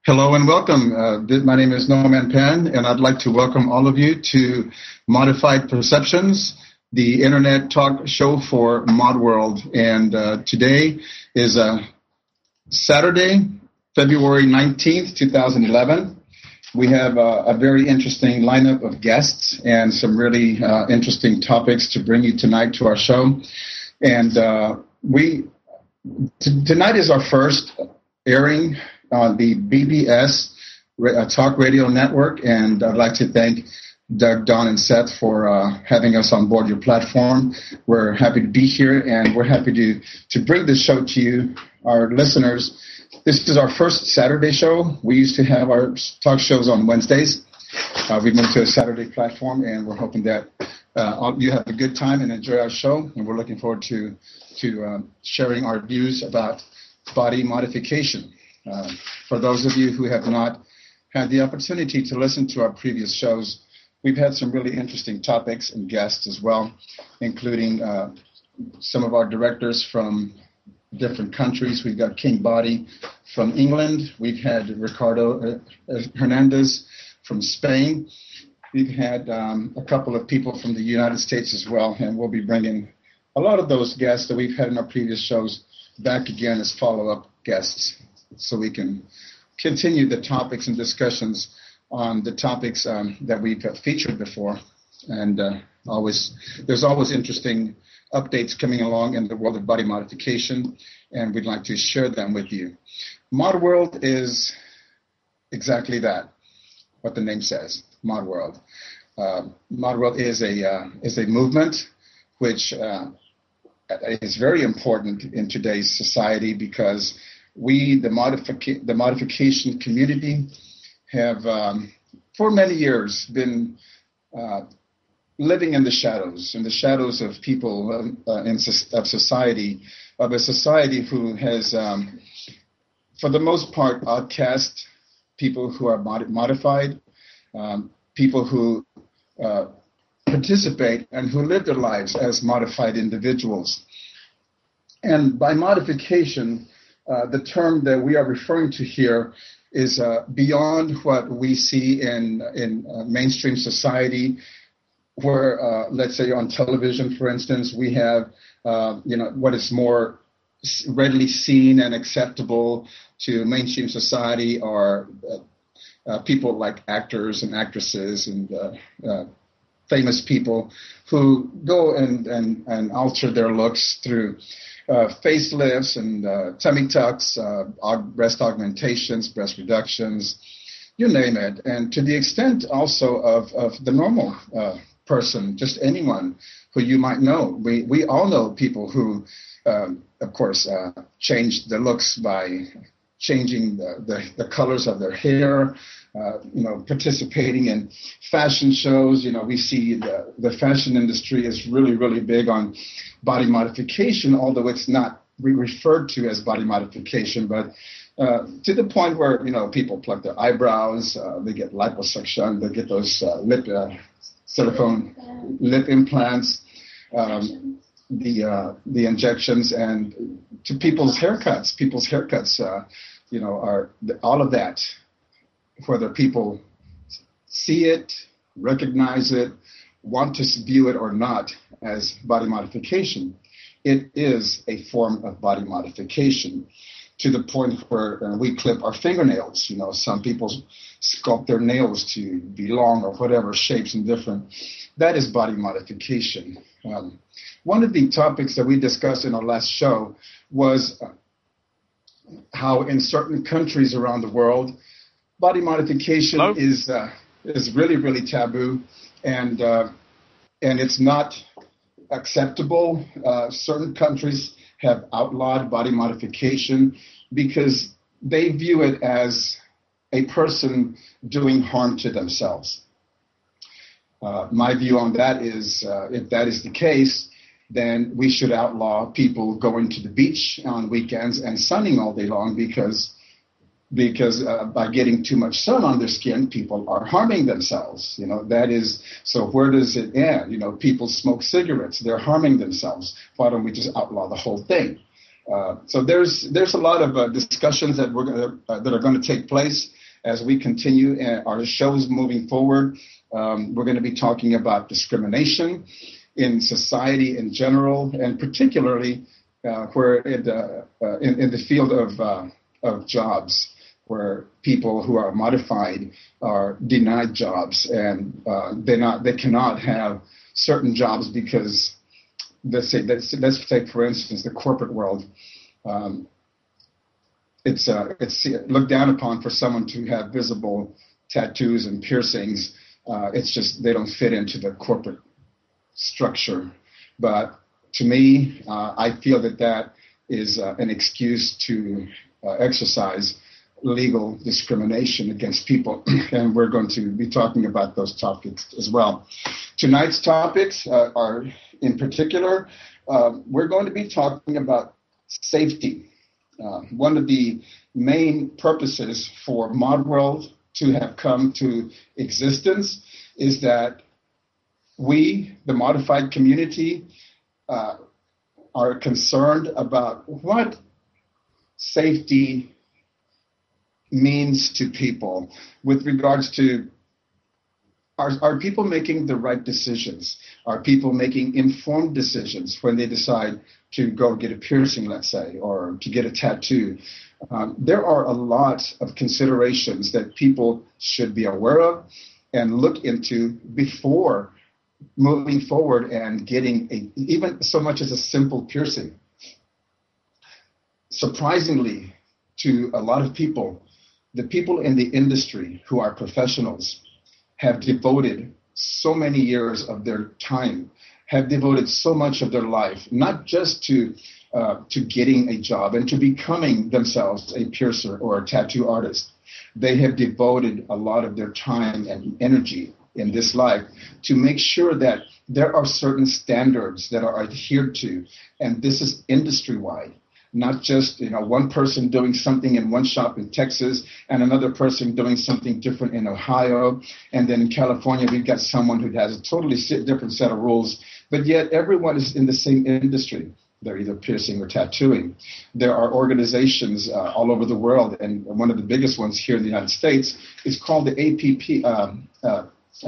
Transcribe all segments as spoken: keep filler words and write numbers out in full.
Hello and welcome. Uh, th- my name is Norman Penn, and I'd like to welcome all of you to Modified Perceptions, the internet talk show for Mod World. And uh, today is uh, Saturday, February nineteenth, twenty eleven. We have uh, a very interesting lineup of guests and some really uh, interesting topics to bring you tonight to our show. And uh, we t- tonight is our first airing on the B B S uh, Talk Radio Network, and I'd like to thank Doug, Don, and Seth for uh, having us on board your platform. We're happy to be here, and we're happy to, to bring this show to you, our listeners. This is our first Saturday show. We used to have our talk shows on Wednesdays. Uh, we moved to a Saturday platform, and we're hoping that uh, you have a good time and enjoy our show, and we're looking forward to, to um, sharing our views about body modification. Uh, for those of you who have not had the opportunity to listen to our previous shows, we've had some really interesting topics and guests as well, including uh, some of our directors from different countries. We've got King Body from England. We've had Ricardo uh, Hernandez from Spain. We've had um, a couple of people from the United States as well, and we'll be bringing a lot of those guests that we've had in our previous shows back again as follow-up guests, so we can continue the topics and discussions on the topics um, that we've featured before. And uh, always, there's always interesting updates coming along in the world of body modification, and we'd like to share them with you. Mod World is exactly that, what the name says, Mod World. Uh, Mod World is a uh, is a movement which uh, is very important in today's society, because we, the, modific- the modification community, have um, for many years been uh, living in the shadows, in the shadows of people uh, in of society, of a society who has, um, for the most part, outcast people who are mod- modified, um, people who uh, participate and who live their lives as modified individuals. And by modification, Uh, the term that we are referring to here is uh, beyond what we see in in uh, mainstream society, where, uh, let's say on television, for instance, we have, uh, you know, what is more readily seen and acceptable to mainstream society are uh, uh, people like actors and actresses and uh, uh, famous people who go and, and, and alter their looks through Uh, facelifts and uh, tummy tucks, uh, aug- breast augmentations, breast reductions, you name it. And to the extent also of, of the normal uh, person, just anyone who you might know. We, we all know people who, um, of course, uh, change their looks by changing the, the, the colors of their hair, uh, you know, participating in fashion shows. You know, we see the, the fashion industry is really, really big on body modification, although it's not re- referred to as body modification, but uh, to the point where, you know, people pluck their eyebrows, uh, they get liposuction, they get those uh, lip uh, silicone lip implants, um, the uh, the injections, and to people's haircuts. People's haircuts, uh, you know, are all of that, whether people see it, recognize it, want to view it or not as body modification, it is a form of body modification, to the point where uh, we clip our fingernails. You know, some people sculpt their nails to be long or whatever shapes and different. That is body modification. Um, one of the topics that we discussed in our last show was uh, how in certain countries around the world, body modification Hello? is uh, is really, really taboo, and uh, and it's not acceptable. Uh, certain countries have outlawed body modification because they view it as a person doing harm to themselves. Uh, my view on that is, uh, if that is the case, then we should outlaw people going to the beach on weekends and sunning all day long, because because uh, by getting too much sun on their skin, people are harming themselves. You know, that is, so where does it end? You know, people smoke cigarettes, they're harming themselves. Why don't we just outlaw the whole thing? Uh, so there's there's a lot of uh, discussions that we're gonna, uh, that are going to take place as we continue our shows moving forward. Um, we're going to be talking about discrimination in society in general, and particularly uh, where in the, uh, in, in the field of uh, of jobs, where people who are modified are denied jobs, and uh, they not they cannot have certain jobs because let's say let's, let's take for instance the corporate world. Um, it's uh, it's looked down upon for someone to have visible tattoos and piercings. Uh, it's just they don't fit into the corporate structure. But to me, uh, I feel that that is uh, an excuse to uh, exercise legal discrimination against people, and we're going to be talking about those topics as well. Tonight's topics uh, are, in particular, uh, we're going to be talking about safety. Uh, one of the main purposes for ModWorld to have come to existence is that we, the modified community, uh, are concerned about what safety means to people with regards to are, are people making the right decisions? Are people making informed decisions when they decide to go get a piercing, let's say, or to get a tattoo? Um, there are a lot of considerations that people should be aware of and look into before moving forward and getting a, even so much as a simple piercing. Surprisingly, to a lot of people, the people in the industry who are professionals have devoted so many years of their time, have devoted so much of their life, not just to uh, to getting a job and to becoming themselves a piercer or a tattoo artist. They have devoted a lot of their time and energy in this life to make sure that there are certain standards that are adhered to, and this is industry-wide. Not just, you know, one person doing something in one shop in Texas and another person doing something different in Ohio. And then in California, we've got someone who has a totally different set of rules. But yet everyone is in the same industry. They're either piercing or tattooing. There are organizations uh, all over the world. And one of the biggest ones here in the United States is called the A P P, um, uh,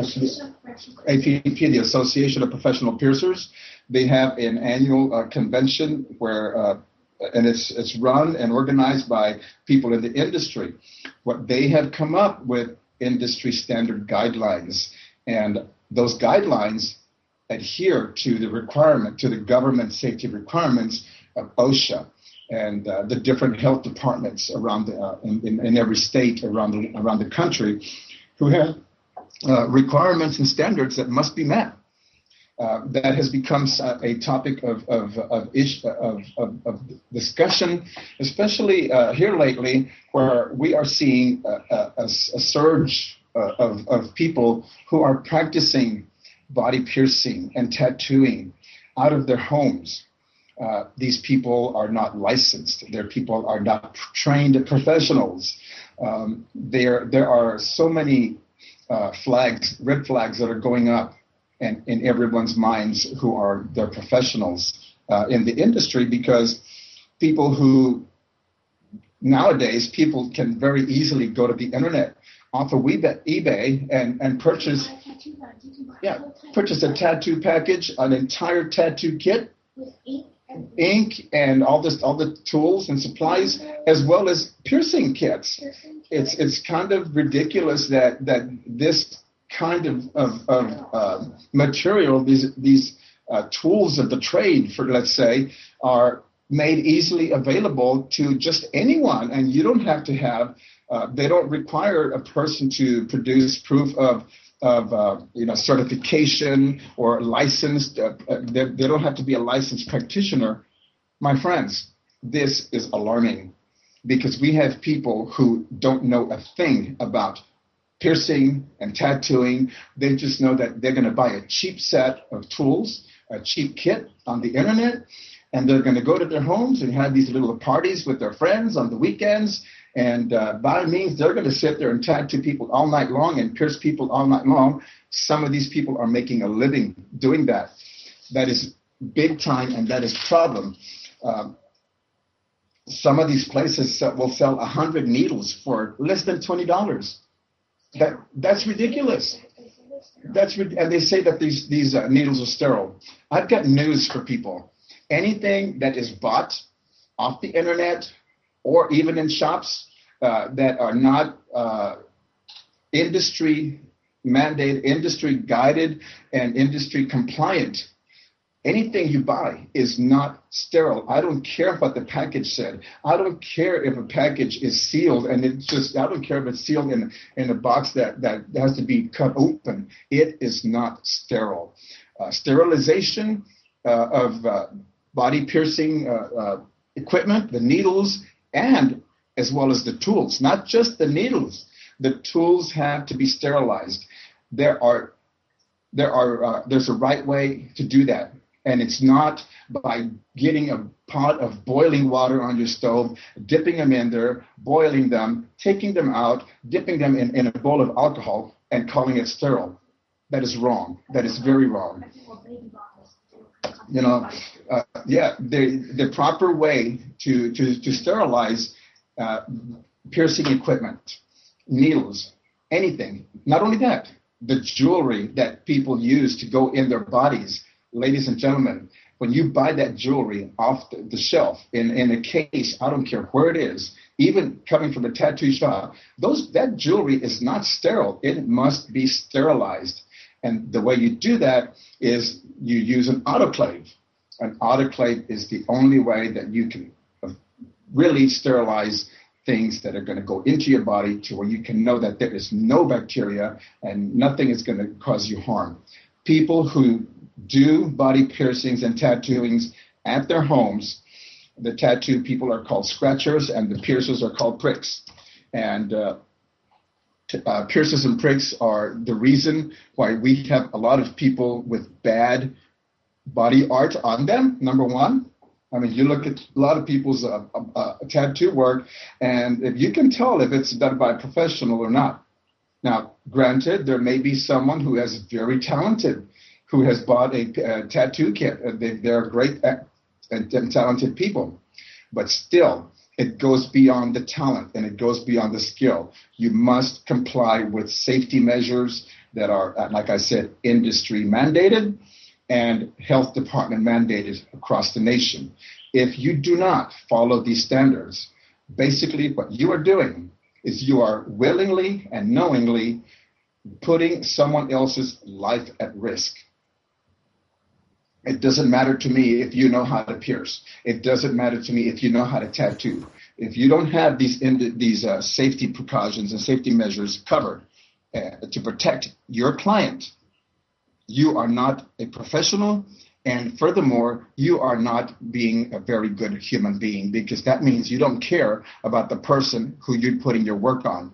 A P P, the Association of Professional Piercers. They have an annual uh, convention where uh, and it's it's run and organized by people in the industry. What they have come up with industry standard guidelines, and those guidelines adhere to the requirement, to the government safety requirements of OSHA and uh, the different health departments around the, uh, in, in, in every state around the, around the country, who have uh, requirements and standards that must be met. Uh, that has become a topic of of of, ish, of, of, of discussion, especially uh, here lately, where we are seeing a, a, a surge uh, of of people who are practicing body piercing and tattooing out of their homes. Uh, these people are not licensed. Their people are not trained professionals. Um, there there are so many uh, flags, red flags that are going up and in everyone's minds who are the professionals uh, in the industry, because people who nowadays people can very easily go to the internet off of eBay and, and purchase yeah purchase a tattoo package, an entire tattoo kit, ink and all this all the tools and supplies, as well as piercing kits. It's it's kind of ridiculous that that this kind of of, of uh, material, these these uh, tools of the trade, for let's say, are made easily available to just anyone, and you don't have to have. Uh, they don't require a person to produce proof of of uh, you know certification or licensed. Uh, they, they don't have to be a licensed practitioner. My friends, this is alarming, because we have people who don't know a thing about piercing and tattooing. They just know that they're going to buy a cheap set of tools, a cheap kit on the internet, and they're going to go to their homes and have these little parties with their friends on the weekends. And uh, by means, they're going to sit there and tattoo people all night long and pierce people all night long. Some of these people are making a living doing that. That is big time, and that is a problem. Um, some of these places will sell one hundred needles for less than twenty dollars. That that's ridiculous. That's and they say that these these uh, needles are sterile. I've got news for people. Anything that is bought off the internet or even in shops uh, that are not uh, industry mandated, industry guided, and industry compliant, anything you buy is not sterile. I don't care what the package said. I don't care if a package is sealed and it's just, I don't care if it's sealed in, in a box that, that has to be cut open. It is not sterile. Uh, sterilization uh, of uh, body piercing uh, uh, equipment, the needles, and as well as the tools, not just the needles. The tools have to be sterilized. There are, there are, uh, there's a right way to do that. And it's not by getting a pot of boiling water on your stove, dipping them in there, boiling them, taking them out, dipping them in, in a bowl of alcohol, and calling it sterile. That is wrong. That is very wrong. You know, uh, yeah, the the proper way to to, to sterilize uh, piercing equipment, needles, anything. Not only that, the jewelry that people use to go in their bodies. Ladies and gentlemen, when you buy that jewelry off the, the shelf in, in a case, I don't care where it is, even coming from a tattoo shop, those that jewelry is not sterile. It must be sterilized. And the way you do that is you use an autoclave. An autoclave is the only way that you can really sterilize things that are going to go into your body to where you can know that there is no bacteria and nothing is going to cause you harm. People who do body piercings and tattooings at their homes, the tattoo people are called scratchers and the piercers are called pricks. And uh, t- uh, piercers and pricks are the reason why we have a lot of people with bad body art on them, number one. I mean, you look at a lot of people's uh, uh, tattoo work, and if you can tell if it's done by a professional or not. Now, granted, there may be someone who is very talented, who has bought a, a tattoo kit. They, they're great and, and talented people. But still, it goes beyond the talent and it goes beyond the skill. You must comply with safety measures that are, like I said, industry mandated and health department mandated across the nation. If you do not follow these standards, basically what you are doing is you are willingly and knowingly putting someone else's life at risk. It doesn't matter to me if you know how to pierce. It doesn't matter to me if you know how to tattoo. If you don't have these these uh, safety precautions and safety measures covered uh, to protect your client, you are not a professional, and furthermore, you are not being a very good human being, because that means you don't care about the person who you're putting your work on.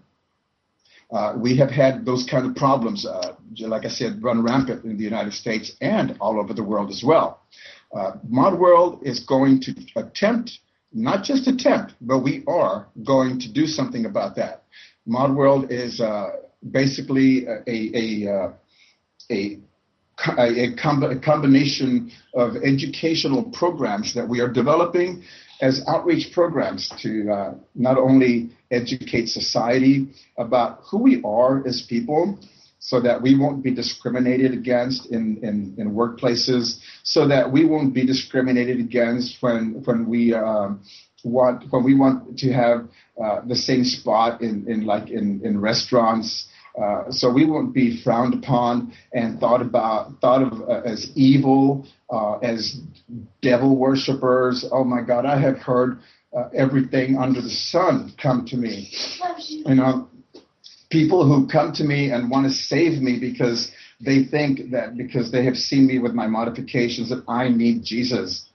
Uh, we have had those kind of problems, uh, like I said, run rampant in the United States and all over the world as well. Uh, Mod World is going to attempt, not just attempt, but we are going to do something about that. Mod World is uh, basically a a a, a, a, com- a combination of educational programs that we are developing as outreach programs to uh, not only educate society about who we are as people, so that we won't be discriminated against in, in, in workplaces, so that we won't be discriminated against when when we um, want when we want to have uh, the same spot in, in like in, in restaurants. Uh, so we won't be frowned upon and thought about thought of uh, as evil, uh, as devil worshippers. Oh my God, I have heard uh, everything under the sun come to me. You know, people who come to me and want to save me because they think that because they have seen me with my modifications that I need Jesus.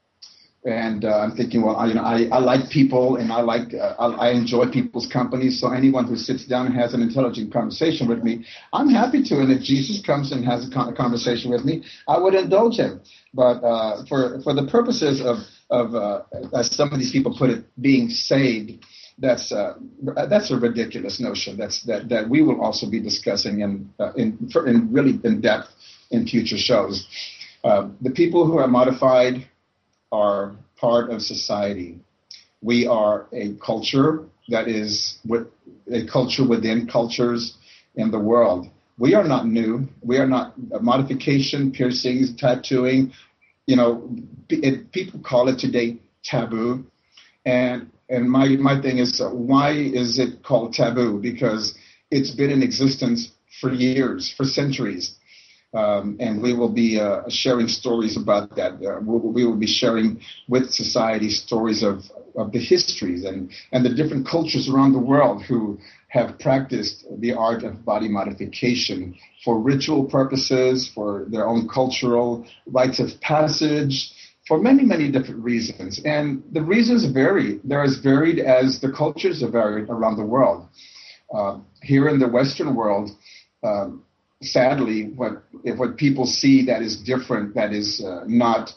And uh, I'm thinking, well, I, you know, I, I like people and I like, uh, I, I enjoy people's company. So anyone who sits down and has an intelligent conversation with me, I'm happy to. And if Jesus comes and has a conversation with me, I would indulge him. But uh, for for the purposes of of uh, as some of these people put it, being saved, that's uh, that's a ridiculous notion. That's that that we will also be discussing in uh, in, in really in depth in future shows. Uh, the people who are modified are part of society. We are a culture that is with a culture within cultures in the world. We are not new. We are not uh, modification, piercings, tattooing. You know, it, people call it today taboo. And and my my thing is, uh, why is it called taboo? Because it's been in existence for years, for centuries. Um, and we will be uh, sharing stories about that. Uh, we, will, we will be sharing with society stories of, of the histories and, and the different cultures around the world who have practiced the art of body modification for ritual purposes, for their own cultural rites of passage, for many, many different reasons. And the reasons vary. They're as varied as the cultures are varied around the world. Uh, here in the Western world, um, sadly, what if what people see that is different, that is uh, not,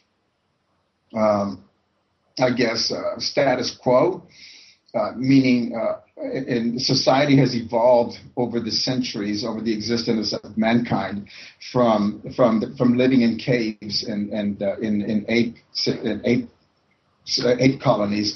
um, I guess, uh, status quo, uh, meaning uh, in society has evolved over the centuries, over the existence of mankind, from from the, from living in caves and and uh, in in ape in ape ape colonies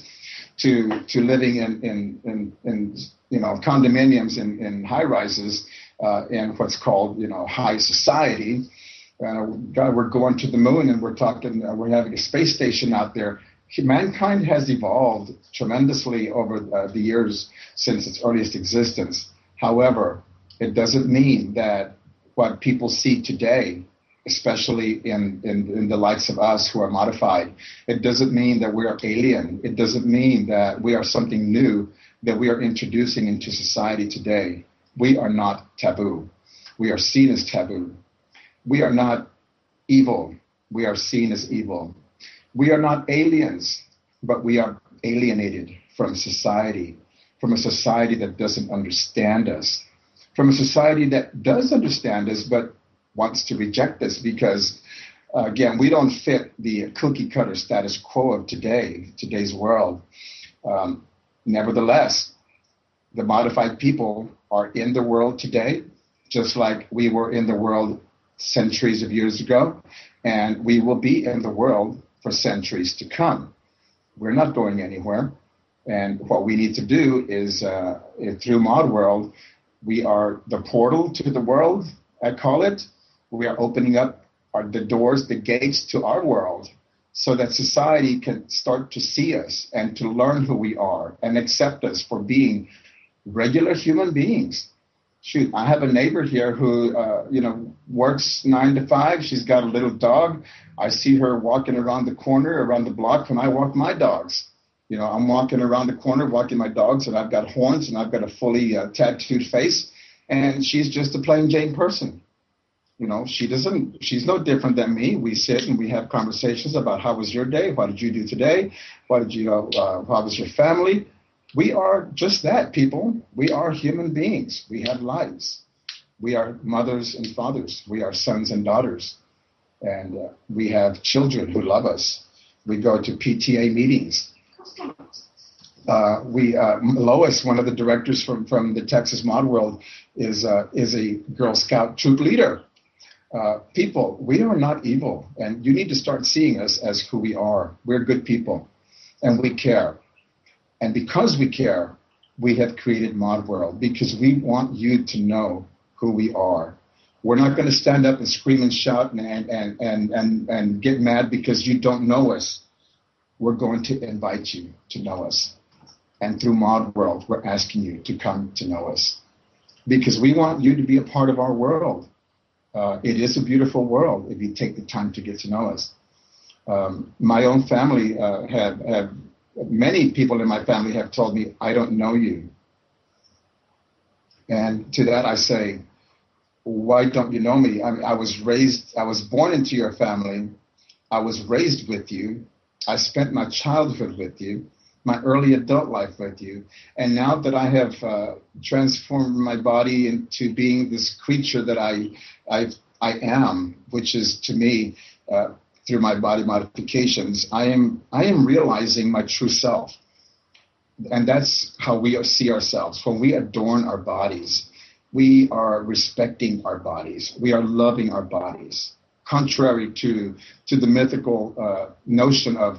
to to living in in in, in you know condominiums and in, in high rises. Uh, in what's called, you know, high society. Uh, God, we're going to the moon and we're talking, uh, we're having a space station out there. Mankind has evolved tremendously over uh, the years since its earliest existence. However, it doesn't mean that what people see today, especially in, in, in the likes of us who are modified, it doesn't mean that we are alien. It doesn't mean that we are something new that we are introducing into society today. We are not taboo. We are seen as taboo. We are not evil. We are seen as evil. We are not aliens, but we are alienated from society, from a society that doesn't understand us, from a society that does understand us but wants to reject us because, uh, again, we don't fit the cookie cutter status quo of today, today's world. Um, nevertheless, the modified people are in the world today, just like we were in the world centuries of years ago, and we will be in the world for centuries to come. We're not going anywhere, and what we need to do is, uh, through Mod World, we are the portal to the world, I call it. We are opening up our, the doors, the gates to our world, so that society can start to see us and to learn who we are and accept us for being regular human beings. Shoot, I have a neighbor here who, uh, you know, works nine to five. She's got a little dog. I see her walking around the corner, around the block when I walk my dogs. You know, I'm walking around the corner, walking my dogs, and I've got horns and I've got a fully uh, tattooed face. And she's just a plain Jane person. You know, she doesn't, she's no different than me. We sit and we have conversations about how was your day? What did you do today? What did you, uh, how was your family? We are just that, people. We are human beings. We have lives. We are mothers and fathers. We are sons and daughters. And uh, we have children who love us. We go to P T A meetings. Uh, we uh, Lois, one of the directors from, from the Texas Mod World, is, uh, is a Girl Scout troop leader. Uh, people, we are not evil. And you need to start seeing us as who we are. We're good people. And we care. And because we care, we have created Mod World, because we want you to know who we are. We're not going to stand up and scream and shout and, and, and, and, and get mad because you don't know us. We're going to invite you to know us. And through Mod World, we're asking you to come to know us, because we want you to be a part of our world. Uh, it is a beautiful world if you take the time to get to know us. Um, my own family uh, have, have Many people in my family have told me, I don't know you. And to that I say, why don't you know me? I mean, I was raised, I was born into your family. I was raised with you. I spent my childhood with you, my early adult life with you. And now that I have uh, transformed my body into being this creature that I, I, I am, which is to me, uh, through my body modifications, I am I am realizing my true self. And that's how we see ourselves. When we adorn our bodies, we are respecting our bodies. We are loving our bodies. Contrary to, to the mythical uh, notion of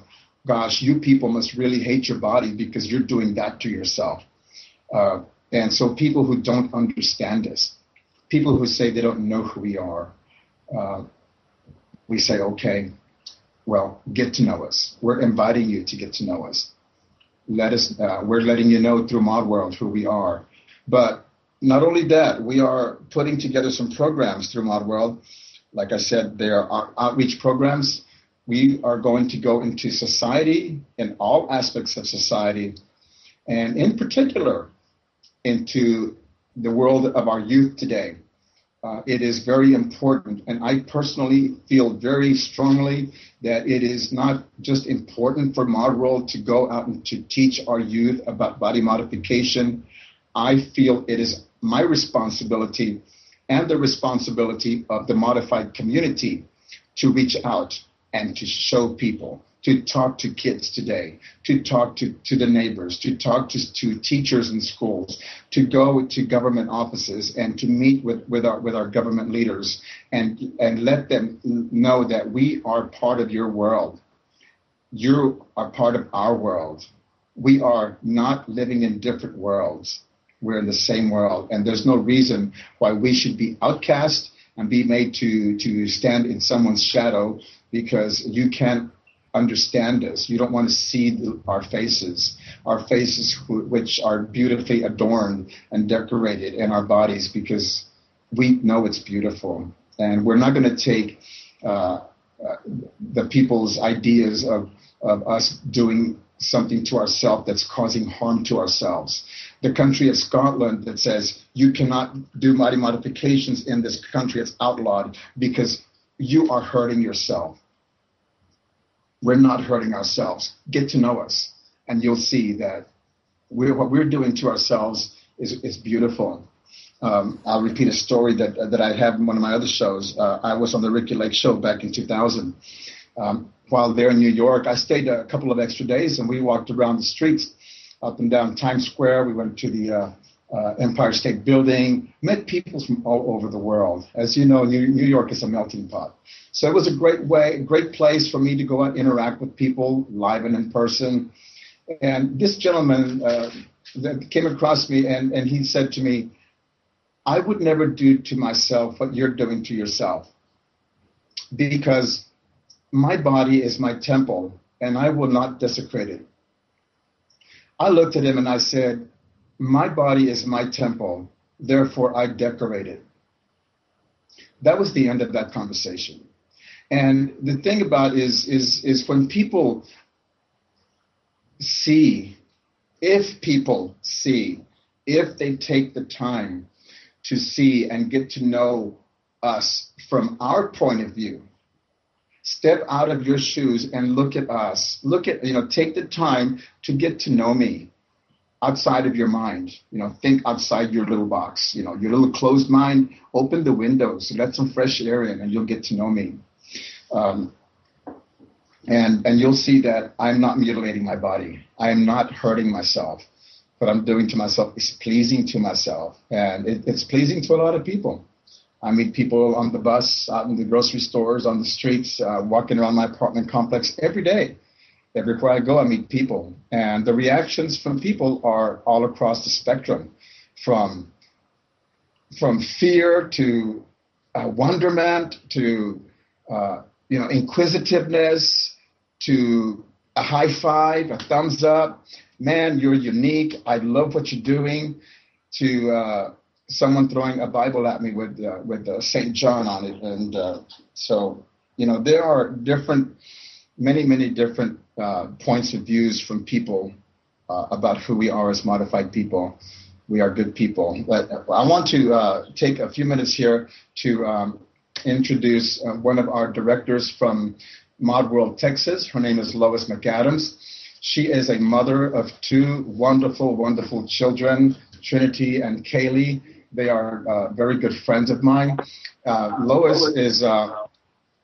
gosh, you people must really hate your body because you're doing that to yourself. Uh, and so people who don't understand us, people who say they don't know who we are, uh, we say, okay, well, get to know us. We're inviting you to get to know us. Let us. Uh, we're letting you know through Mod World who we are. But not only that, we are putting together some programs through Mod World. Like I said, there are outreach programs. We are going to go into society, in all aspects of society, and in particular, into the world of our youth today. Uh, it is very important, and I personally feel very strongly that it is not just important for Mod World to go out and to teach our youth about body modification. I feel it is my responsibility and the responsibility of the modified community to reach out and to show people, to talk to kids today, to talk to, to the neighbors, to talk to, to teachers in schools, to go to government offices and to meet with, with our with our government leaders and and let them know that we are part of your world. You are part of our world. We are not living in different worlds. We're in the same world, and there's no reason why we should be outcast and be made to, to stand in someone's shadow because you can't understand us. You don't want to see the, our faces, our faces who, which are beautifully adorned and decorated in our bodies because we know it's beautiful. And we're not going to take uh, uh, the people's ideas of, of us doing something to ourselves that's causing harm to ourselves. The country of Scotland that says you cannot do body modifications in this country, it's outlawed because you are hurting yourself. We're not hurting ourselves. Get to know us, and you'll see that we're, what we're doing to ourselves is, is beautiful. Um, I'll repeat a story that that I have in one of my other shows. Uh, I was on the Ricky Lake Show back in two thousand. Um, while there in New York, I stayed a couple of extra days, and we walked around the streets up and down Times Square. We went to the uh, uh, Empire State Building, met people from all over the world. As you know, New, New York is a melting pot. So it was a great way, great place for me to go out and interact with people live and in person. And this gentleman uh, that came across me, and, and he said to me, I would never do to myself what you're doing to yourself because my body is my temple, and I will not desecrate it. I looked at him and I said, my body is my temple, therefore I decorate it. That was the end of that conversation. And the thing about it is, is, is when people see, if people see, if they take the time to see and get to know us from our point of view, step out of your shoes and look at us. Look at, you know, take the time to get to know me outside of your mind. You know, think outside your little box. You know, your little closed mind, open the windows, let some fresh air in, and you'll get to know me. Um, and and you'll see that I'm not mutilating my body. I am not hurting myself. What I'm doing to myself is pleasing to myself. And it, it's pleasing to a lot of people. I meet people on the bus, out in the grocery stores, on the streets, uh, walking around my apartment complex every day. Everywhere I go, I meet people. And the reactions from people are all across the spectrum, from, from fear to uh, wonderment to uh, you know, inquisitiveness to a high five, a thumbs up. Man, you're unique. I love what you're doing. To uh, someone throwing a Bible at me with uh, with uh, Saint John on it, and uh, so you know there are different, many many different uh, points of views from people uh, about who we are as modified people. We are good people. But I want to uh, take a few minutes here to um, introduce uh, one of our directors from Mod World, Texas. Her name is Lois McAdams. She is a mother of two wonderful, wonderful children, Trinity and Kaylee. They are uh, very good friends of mine. Uh, Lois is uh,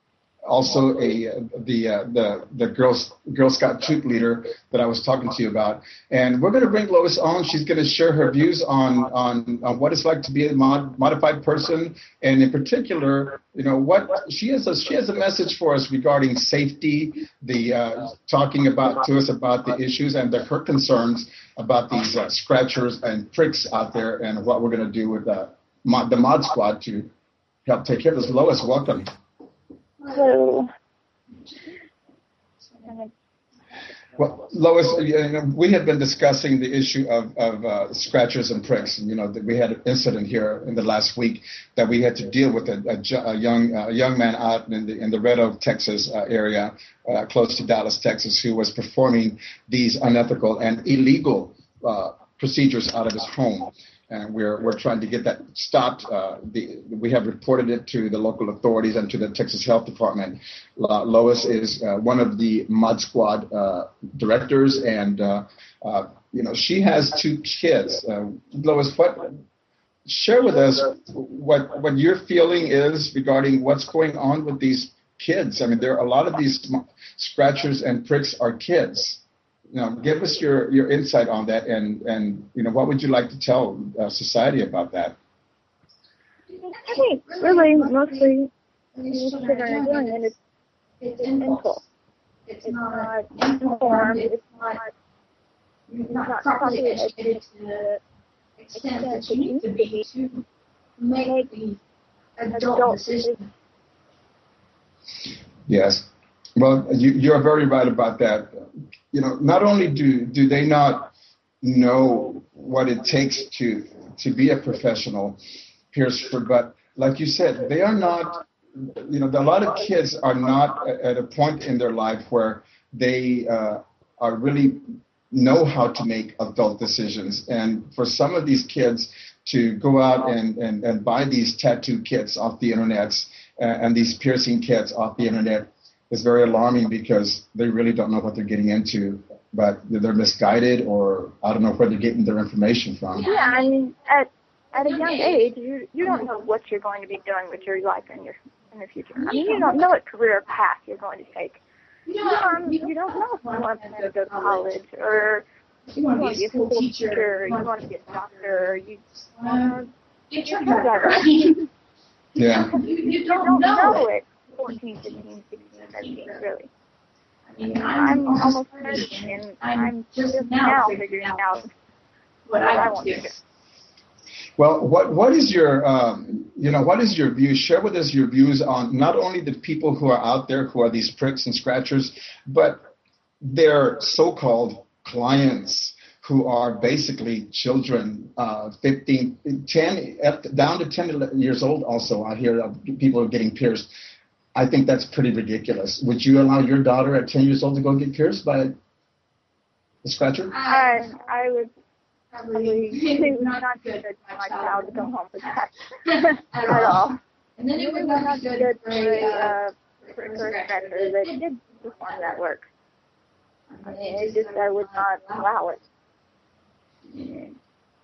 also a the uh, the the Girl Girl Scout troop leader that I was talking to you about. And we're going to bring Lois on. She's going to share her views on on, on what it's like to be a mod, modified person, and in particular, you know, what she has a she has a message for us regarding safety. The uh, talking about to us about the issues and the, her concerns about these uh, scratchers and pricks out there, and what we're going to do with the mod, the Mod Squad to help take care of this. Lois, welcome. Hello. Well, Lois, you know, we have been discussing the issue of, of uh, scratchers and pricks. And, you know, we had an incident here in the last week that we had to deal with a, a, a young a young man out in the in the Red Oak, Texas uh, area, uh, close to Dallas, Texas, who was performing these unethical and illegal uh, procedures out of his home. And we're we're trying to get that stopped. Uh, the, we have reported it to the local authorities and to the Texas Health Department. Uh, Lois is uh, one of the Mod Squad uh, directors, and uh, uh, you know she has two kids. Uh, Lois, what? Share with us what what your feeling is regarding what's going on with these kids. I mean, there are a lot of these scratchers and pricks are kids. You know, give us your, your insight on that, and, and you know, what would you like to tell uh, society about that? I think really mostly most of what are doing it is it's impulse. It's not informed. It's not it's not properly educated to the extent that you need to be to make the adult decision. Yes. Well, you, you're very right about that. You know, not only do, do they not know what it takes to to be a professional piercer, but like you said, they are not, you know, a lot of kids are not at a point in their life where they uh, are really know how to make adult decisions. And for some of these kids to go out and, and, and buy these tattoo kits off the internet uh, and these piercing kits off the internet, is very alarming because they really don't know what they're getting into, but they're misguided, or I don't know where they're getting their information from. Yeah, I mean, at at a young age, you you don't know what you're going to be doing with your life in your in the future. I mean, you don't know what career path you're going to take. You don't you don't know if you want to go to college, or you want to be a school teacher, or you want to be a doctor, or you want to get your truck driver. Yeah. You, you don't know it. fourteen, fifteen, sixteen, seventeen, really. I mean, I'm almost thirty, and I'm just now figuring out what I want to do. Well, what what is your um, you know what is your view? Share with us your views on not only the people who are out there who are these pricks and scratchers, but their so-called clients who are basically children, uh, fifteen, ten, down to ten years old. Also, I hear of people are getting pierced. I think that's pretty ridiculous. Would you allow your daughter at ten years old to go get pierced by a scratcher? I I would probably think it was not good for my child to come home with that at all. And then it would not be good for a uh, for a scratcher that did perform that work. I mean, it just I would not allow it. And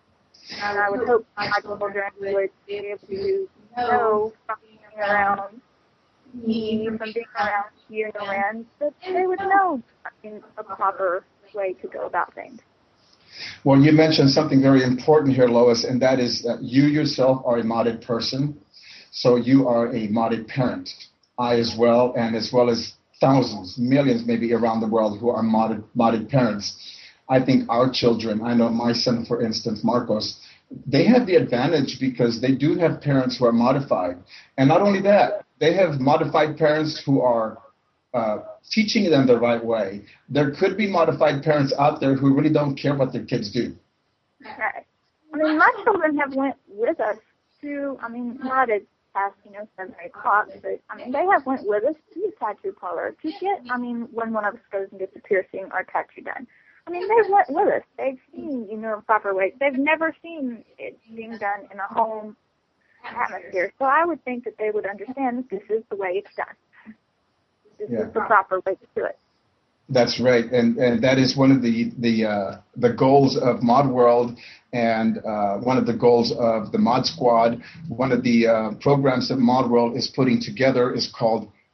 I would hope my children would be able to know from being around me, from being around you and around, that they would know a proper way to go about things. Well, you mentioned something very important here, Lois, and that is that you yourself are a modded person, so you are a modded parent. I as well, and as well as thousands, millions maybe around the world who are modded, modded parents. I think our children, I know my son, for instance, Marcos, they have the advantage because they do have parents who are modified. And not only that, they have modified parents who are uh, teaching them the right way. There could be modified parents out there who really don't care what their kids do. Right. I mean, my children have went with us to, I mean, not at past, you know, seven, eight o'clock, but, I mean, they have went with us to the tattoo parlor to get, I mean, when one of us goes and gets a piercing or a tattoo done. I mean, they went with us. They've seen, you know, proper way. They've never seen it being done in a home atmosphere. So I would think that they would understand that this is the way it's done. This yeah. is the proper way to do it. That's right, and and that is one of the the uh, the goals of Mod World, and uh, one of the goals of the Mod Squad. One of the uh, programs that Mod World is putting together is called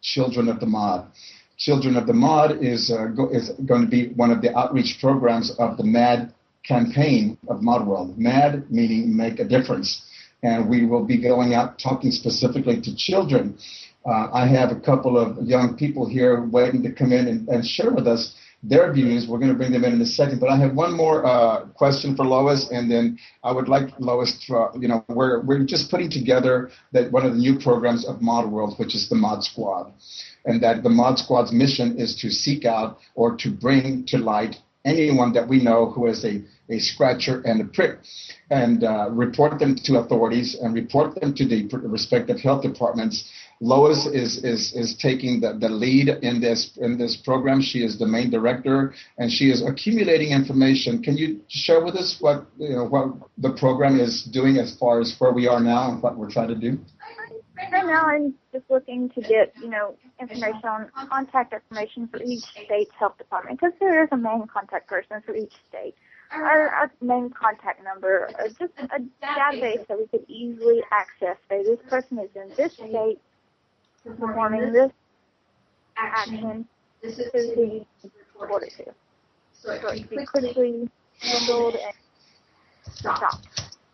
Children of the Mod. Children of the Mod is, uh, go, is going to be one of the outreach programs of the MAD campaign of Mod World. MAD meaning make a difference. And we will be going out talking specifically to children. Uh, I have a couple of young people here waiting to come in and, and share with us their views. We're going to bring them in in a second. But I have one more uh, question for Lois, and then I would like Lois to, uh, you know, we're, we're just putting together that one of the new programs of Mod World, which is the Mod Squad. And that the Mod Squad's mission is to seek out or to bring to light anyone that we know who is a, a scratcher and a prick, and uh, report them to authorities and report them to the respective health departments. Lois is is is taking the, the lead in this in this program. She is the main director, and she is accumulating information. Can you share with us what you know what the program is doing as far as where we are now and what we're trying to do? Right now, I'm just looking to get, you know, information on contact information for each state's health department, because there is a main contact person for each state. Our, our main contact number, uh, just a database that we could easily access. Say this person is in this state, performing this action. This is who you report it to. So it can be quickly handled and stopped.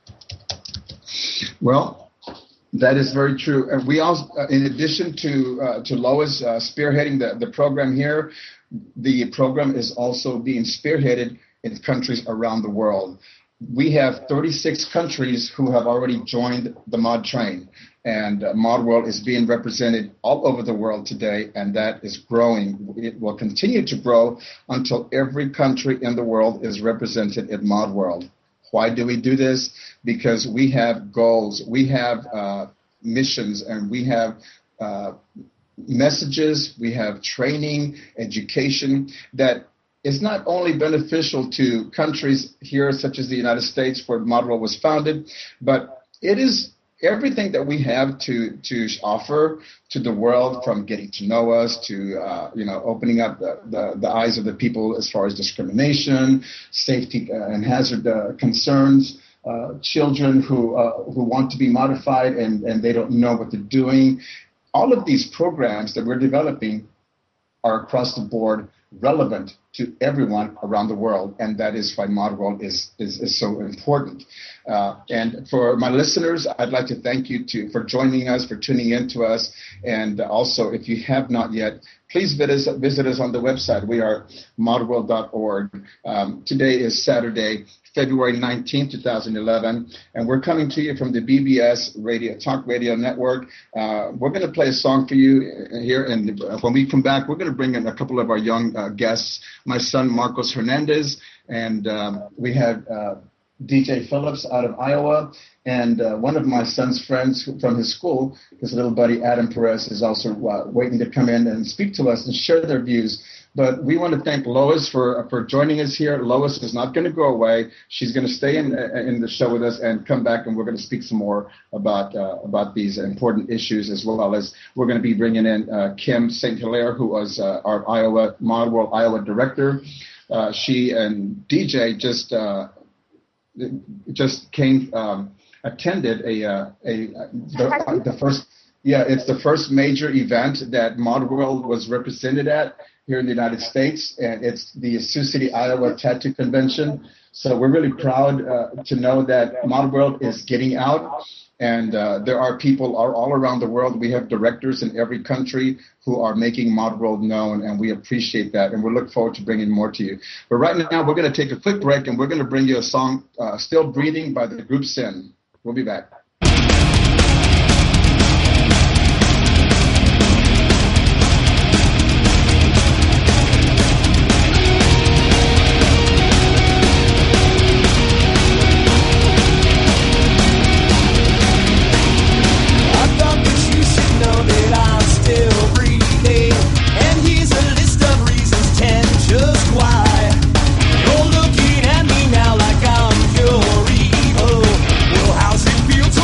Well, that is very true. And we also, uh, in addition to uh, to Lois uh, spearheading the, the program here, the program is also being spearheaded in countries around the world. We have thirty-six countries who have already joined the Mod Train, and uh, Mod World is being represented all over the world today, and that is growing. It will continue to grow until every country in the world is represented at Mod World. Why do we do this? Because we have goals, we have uh, missions, and we have uh, messages, we have training, education that is not only beneficial to countries here such as the United States where Mod World was founded, but it is everything that we have to to offer to the world, from getting to know us to uh, you know opening up the, the, the eyes of the people as far as discrimination, safety uh, and hazard uh, concerns, uh, children who uh, who want to be modified and, and they don't know what they're doing. All of these programs that we're developing are across the board relevant to everyone around the world, and that is why Mod World is, is, is so important. Uh, and for my listeners, I'd like to thank you to, for joining us, for tuning in to us, and also, if you have not yet, please visit, visit us on the website. We are mod world dot org. Um, today is Saturday, February nineteenth, twenty eleven, and we're coming to you from the B B S Radio Talk Radio Network. Uh, we're going to play a song for you here, and when we come back, we're going to bring in a couple of our young uh, guests. My son, Marcos Hernandez, and um, we have uh, D J Phillips out of Iowa, and uh, one of my son's friends from his school, his little buddy Adam Perez, is also uh, waiting to come in and speak to us and share their views. But we want to thank Lois for for joining us here. Lois is not going to go away. She's going to stay in in the show with us and come back, and we're going to speak some more about uh, about these important issues, as well as we're going to be bringing in uh, Kim Saint Hilaire, who was uh, our Iowa Mod World Iowa director. Uh, she and D J just uh, just came um, attended a uh, a the, uh, the first yeah it's the first major event that Mod World was represented at here in the United States, and it's the Sioux City, Iowa Tattoo Convention. So we're really proud uh, to know that Mod World is getting out, and uh, there are people all, all around the world. We have directors in every country who are making Mod World known, and we appreciate that, and we look forward to bringing more to you. But right now, we're going to take a quick break, and we're going to bring you a song, uh, Still Breathing by the group Sin. We'll be back. You're looking at me now like I'm pure evil. Well, how's it feel to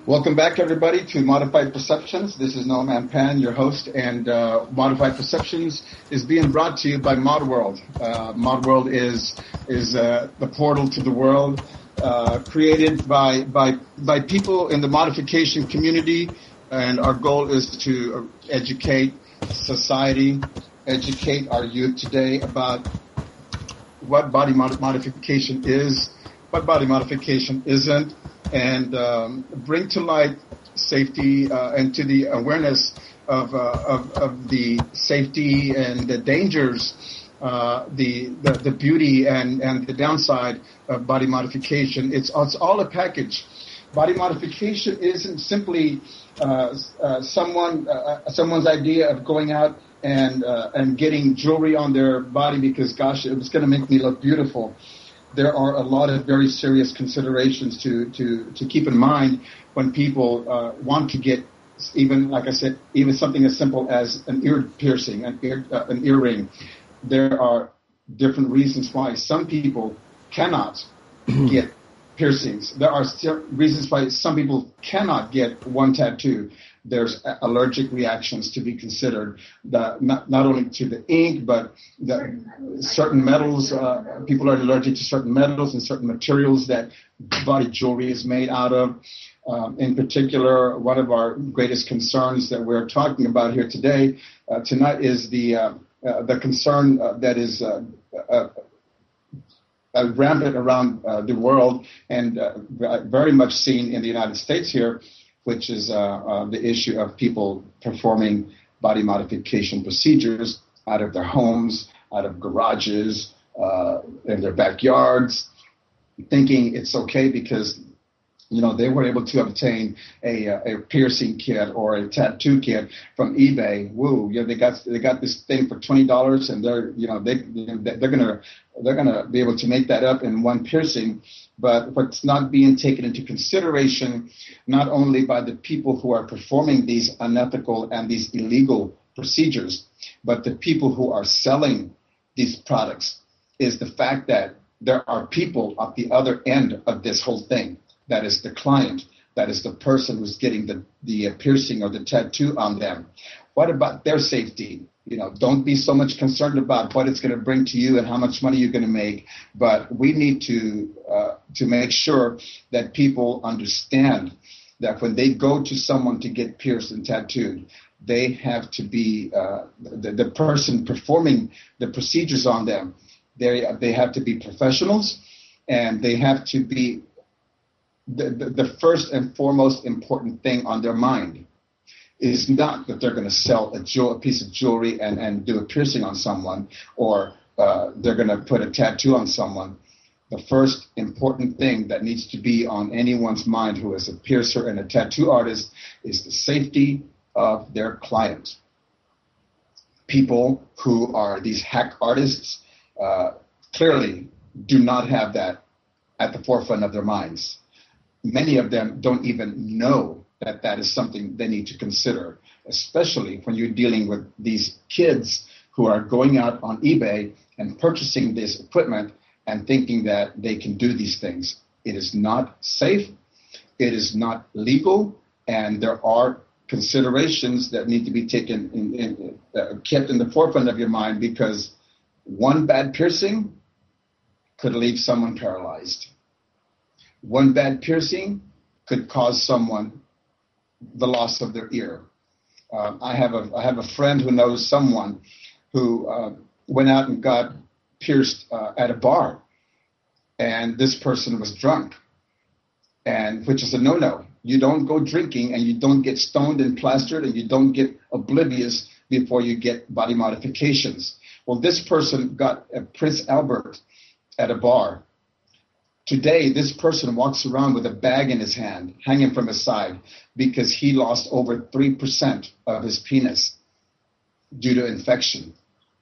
Welcome back, everybody, to Modified Perceptions. This is Noam Pan, your host, and uh, Modified Perceptions is being brought to you by ModWorld. Uh, ModWorld is is uh, the portal to the world, uh, created by by by people in the modification community, and our goal is to educate society, educate our youth today about what body mod- modification is, what body modification isn't, and um, bring to light safety uh, and to the awareness of, uh, of of the safety and the dangers, uh, the, the the beauty and, and the downside of body modification. It's it's all a package. Body modification isn't simply uh, uh, someone uh, someone's idea of going out and uh, and getting jewelry on their body because, gosh, it was going to make me look beautiful. There are a lot of very serious considerations to, to, to keep in mind when people uh, want to get, even, like I said, even something as simple as an ear piercing, an ear, uh, an earring. There are different reasons why some people cannot get piercings. There are reasons why some people cannot get one tattoo. There's allergic reactions to be considered, the, not, not only to the ink, but the certain metals. Uh, people are allergic to certain metals and certain materials that body jewelry is made out of. Um, in particular, one of our greatest concerns that we're talking about here today, uh, tonight, is the uh, uh, the concern uh, that is uh, uh, uh, rampant around uh, the world and uh, very much seen in the United States here, which is uh, uh, the issue of people performing body modification procedures out of their homes, out of garages, uh, in their backyards, thinking it's okay because, you know, they were able to obtain a, a piercing kit or a tattoo kit from eBay. Woo! You know, they got they got this thing for twenty dollars, and they're you know they they're gonna they're gonna be able to make that up in one piercing. But what's not being taken into consideration, not only by the people who are performing these unethical and these illegal procedures, but the people who are selling these products, is the fact that there are people at the other end of this whole thing. That is the client. That is the person who's getting the, the piercing or the tattoo on them. What about their safety? You know, don't be so much concerned about what it's going to bring to you and how much money you're going to make. But we need to uh, to make sure that people understand that when they go to someone to get pierced and tattooed, they have to be uh, the, the person performing the procedures on them. They they have to be professionals, and they have to be the, the, the first and foremost important thing on their mind is not that they're going to sell a, jewel, a piece of jewelry and, and do a piercing on someone, or uh, they're going to put a tattoo on someone. The first important thing that needs to be on anyone's mind who is a piercer and a tattoo artist is the safety of their client. People who are these hack artists uh, clearly do not have that at the forefront of their minds. Many of them don't even know that that is something they need to consider, especially when you're dealing with these kids who are going out on eBay and purchasing this equipment and thinking that they can do these things. It is not safe, it is not legal, and there are considerations that need to be taken in, in, uh, kept in the forefront of your mind, because one bad piercing could leave someone paralyzed. One bad piercing could cause someone the loss of their ear. Uh, I have a I have a friend who knows someone who uh, went out and got pierced uh, at a bar, and this person was drunk, and which is a no-no. You don't go drinking, and you don't get stoned and plastered, and you don't get oblivious before you get body modifications. Well, this person got a Prince Albert at a bar. Today, this person walks around with a bag in his hand, hanging from his side, because he lost over three percent of his penis due to infection.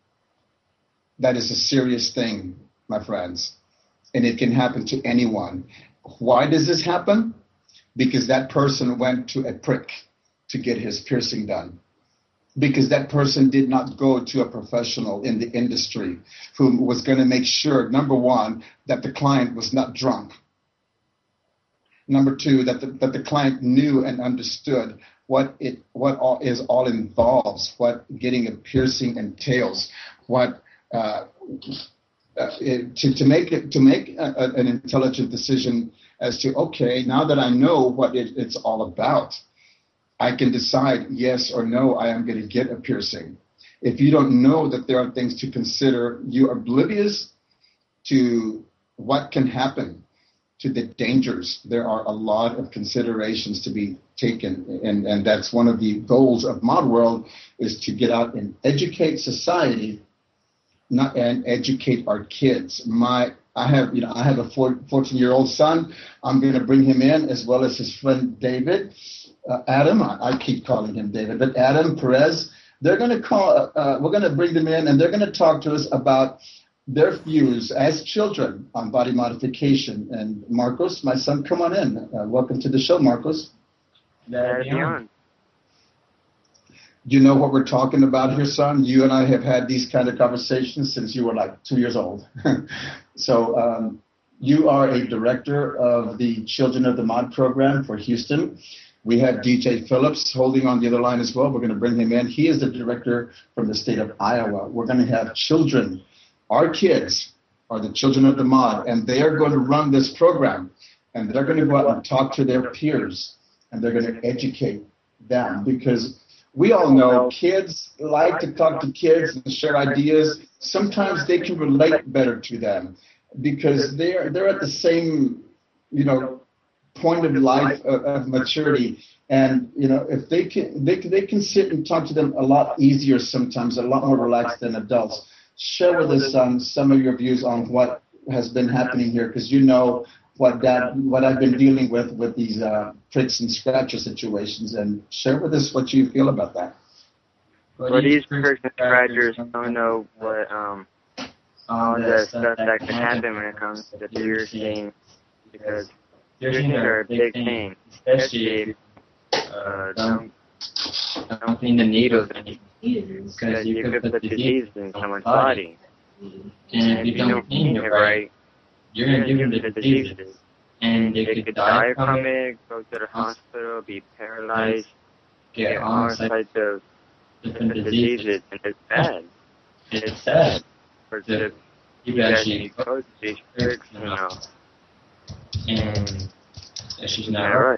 That is a serious thing, my friends, and it can happen to anyone. Why does this happen? Because that person went to a prick to get his piercing done. Because that person did not go to a professional in the industry who was going to make sure, number one, that the client was not drunk. Number two, that the, that the client knew and understood what it what all is all involves, what getting a piercing entails, what uh, uh, it, to to make it to make a, a, an intelligent decision as to, okay, now that I know what it, it's all about, I can decide yes or no, I am going to get a piercing. If you don't know that there are things to consider, you're oblivious to what can happen, to the dangers. There are a lot of considerations to be taken, and, and that's one of the goals of Mod World, is to get out and educate society, not and educate our kids. My I have you know I have a fourteen-year-old son. I'm going to bring him in, as well as his friend David, uh, Adam. I, I keep calling him David, but Adam Perez. They're going to call. Uh, we're going to bring them in, and they're going to talk to us about their views as children on body modification. And Marcos, my son, come on in. Uh, welcome to the show, Marcos. There you are. You know what we're talking about here, son? You and I have had these kind of conversations since you were like two years old. So um, you are a director of the Children of the Mod program for Houston. We have D J Phillips holding on the other line as well. We're going to bring him in. He is the director from the state of Iowa. We're going to have children. Our kids are the Children of the Mod, and they are going to run this program. And they're going to go out and talk to their peers, and they're going to educate them, because we all know kids like to talk to kids and share ideas. Sometimes they can relate better to them because they're they're at the same, you know, point of life of, of maturity, and you know, if they can they can, they can sit and talk to them a lot easier sometimes, a lot more relaxed than adults. Share with us um, some of your views on what has been happening here, because you know what that what I've been dealing with with these uh, pricks and scratcher situations, and share with us what you feel about that. Well, these pricks and scratchers don't know what um all the stuff that can happen when it comes to piercing, because piercings are a big thing, especially uh, don't don't clean the needles, because you could put disease in someone's body, and if you don't clean it right, you're going to give them the diseases, and they could die from it, go to the hospital, be paralyzed, get all types of different diseases, and it's bad. It's sad for the people that actually go to these tricks, you know, and she's not right.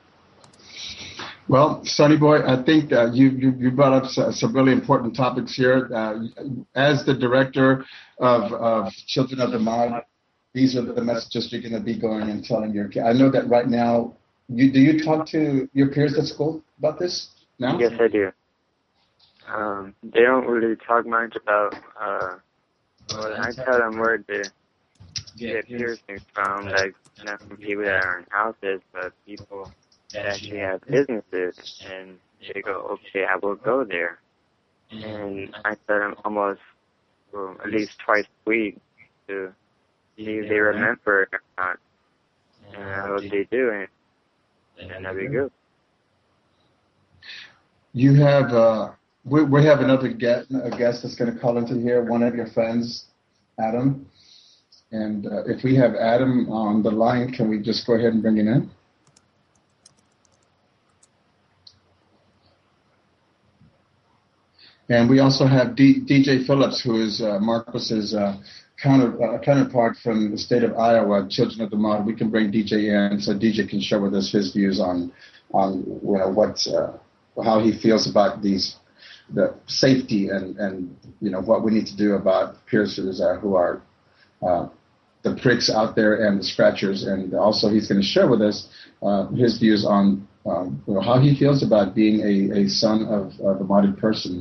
Well, Sonny Boy, I think uh, you, you you brought up some, some really important topics here. Uh, as the director of, of Children of the Mod, these are the messages you're going to be going and telling your kids. I know that right now, you, do you talk to your peers at school about this now? Yes, I do. Um, they don't really talk much about, uh, well, I tell them where to get piercings from, like, not from people that are in houses, but people that actually have businesses, and they go, okay, I will go there. And I tell them almost, well, at least twice a week to see if they remember it or not. And I hope they do, and, and that'll be good. You have, uh, we, we have another guest, a guest that's going to call into here, one of your friends, Adam. And uh, if we have Adam on the line, can we just go ahead and bring him in? And we also have D, DJ Phillips, who is uh, Marcos's uh, counter, uh, counterpart from the state of Iowa, Children of the Mod. We can bring D J in so D J can share with us his views on, on you know, what, uh, how he feels about these, the safety and, and you know, what we need to do about piercers uh, who are uh, the pricks out there and the scratchers. And also he's going to share with us uh, his views on um, you know, how he feels about being a, a son of, of a modded person.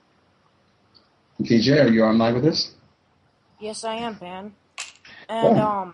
D J, are you online with us? Yes, I am, Pan. And, oh. um,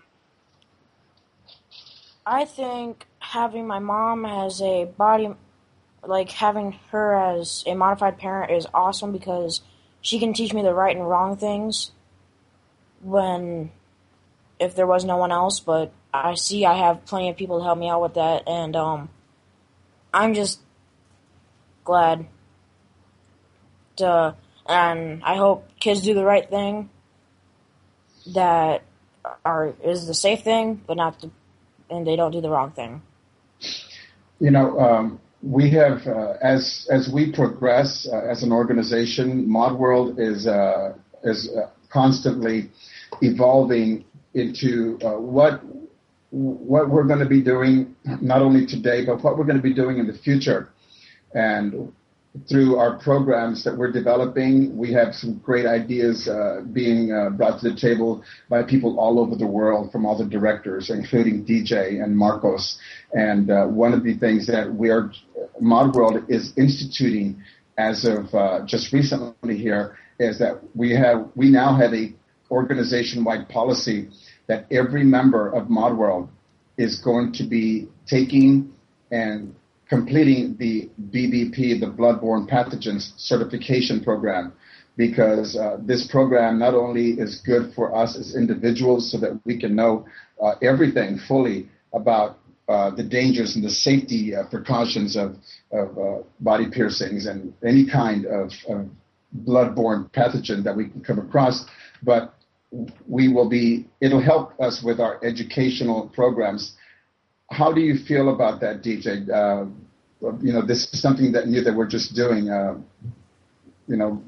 I think having my mom as a body, like, having her as a modified parent is awesome, because she can teach me the right and wrong things when, if there was no one else, but I see I have plenty of people to help me out with that, and, um, I'm just glad to... And I hope kids do the right thing, that are is the safe thing, but not the and they don't do the wrong thing. You know, um, we have, uh, as as we progress uh, as an organization, ModWorld is uh, is uh, constantly evolving into uh, what what we're going to be doing, not only today, but what we're going to be doing in the future. And through our programs that we're developing, we have some great ideas uh, being uh, brought to the table by people all over the world, from all the directors, including D J and Marcos. And uh, one of the things that we are, ModWorld is instituting as of uh, just recently here, is that we have we now have a organization-wide policy that every member of ModWorld is going to be taking and completing the B B P, the Bloodborne Pathogens Certification Program, because uh, this program not only is good for us as individuals so that we can know uh, everything fully about uh, the dangers and the safety uh, precautions of, of uh, body piercings and any kind of, of bloodborne pathogen that we can come across, but we will be, it'll help us with our educational programs. How do you feel about that, D J? Uh, you know, this is something that new that we're just doing. Uh, you know,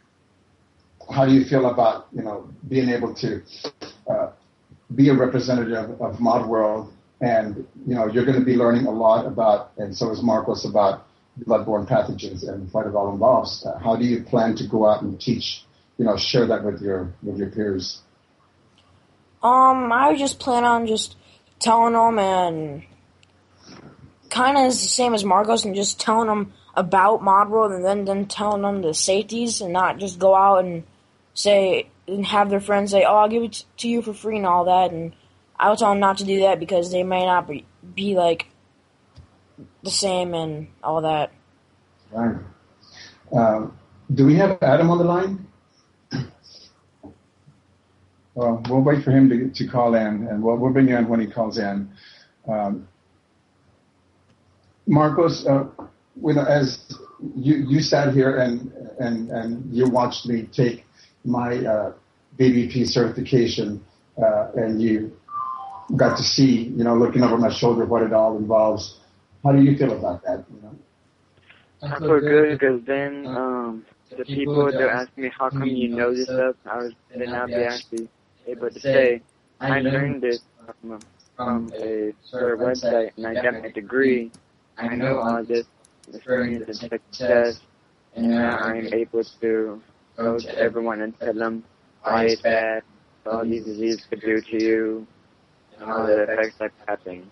how do you feel about, you know, being able to uh, be a representative of ModWorld? And, you know, you're going to be learning a lot about, and so is Marcos, about bloodborne pathogens and what it all involves. Uh, how do you plan to go out and teach, you know, share that with your with your peers? Um, I just plan on just telling them, and kind of is the same as Marcos, and just telling them about ModWorld, and then, then telling them the safeties, and not just go out and say, and have their friends say, oh, I'll give it to you for free and all that, and I would tell them not to do that because they may not be, be like, the same and all that. Right. Um, do we have Adam on the line? Well, we'll wait for him to, to call in, and we'll, we'll bring you in when he calls in. Um, Marcos, uh, you know, as you, you sat here and, and, and you watched me take my uh, B B P certification, uh, and you got to see, you know, looking over my shoulder what it all involves. How do you feel about that? You know? I feel good because then um, the people that ask me, how come you know this stuff, I was then I'll be actually able to say, I learned this from, from a certain website and I got my degree. I know all this experience and success, and now I'm able to go to everyone and tell them why it's bad, what all these diseases could do to you, and all the effects that's happening.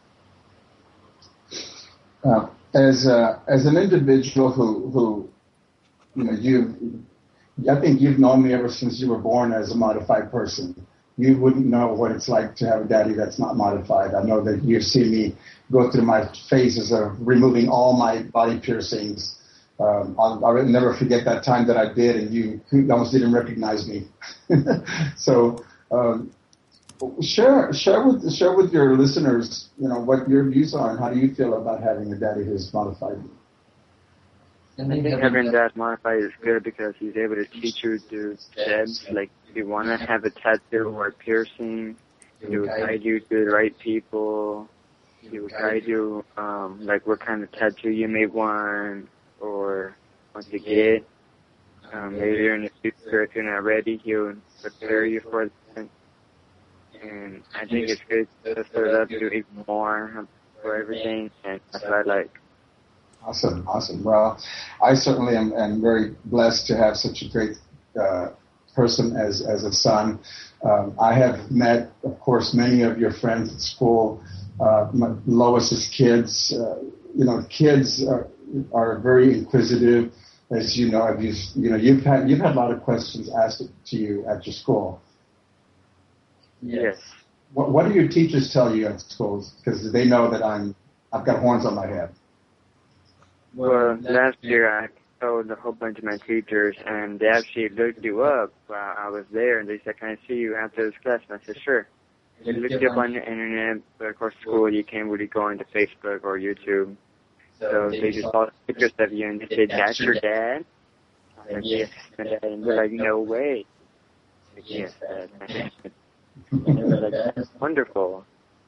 Uh, as uh, as an individual who who you know you, I think you've known me ever since you were born as a modified person. You wouldn't know what it's like to have a daddy that's not modified. I know that you've seen me go through my phases of removing all my body piercings. Um, I'll, I'll never forget that time that I did, and you almost didn't recognize me. So. Um, Share, share with share with your listeners, you know, what your views are and how do you feel about having a daddy who's modified. I think having dad modified is good because he's able to teach you to steps. Like if you want to have a tattoo or a piercing, he will guide you to the right people. He will guide you, um, like what kind of tattoo you may want or want to get. Um, later in the future, if you're not ready, he'll prepare you for it. And I think it's good to sort of do even more for everything, and that's what I like. Awesome, awesome. Well, I certainly am, am very blessed to have such a great uh, person as as a son. Um, I have met, of course, many of your friends at school. Uh, Lois's kids, uh, you know, kids are, are very inquisitive, as you know. You've, you know, you've had you've had a lot of questions asked to you at your school. Yes. What, what do your teachers tell you at schools? Because they know that I'm, I've got horns on my head. Well, last year I told a whole bunch of my teachers, and they actually looked you up while I was there, and they said, "Can I see you after this class?" And I said, "Sure." They looked you up on the internet, but of course, school you can't really go into Facebook or YouTube, so they just saw pictures of you, and they said, "That's your dad?" I said, "Yes." And they're like, "No way." I said, "Yes, Dad." And they were like, "That's wonderful."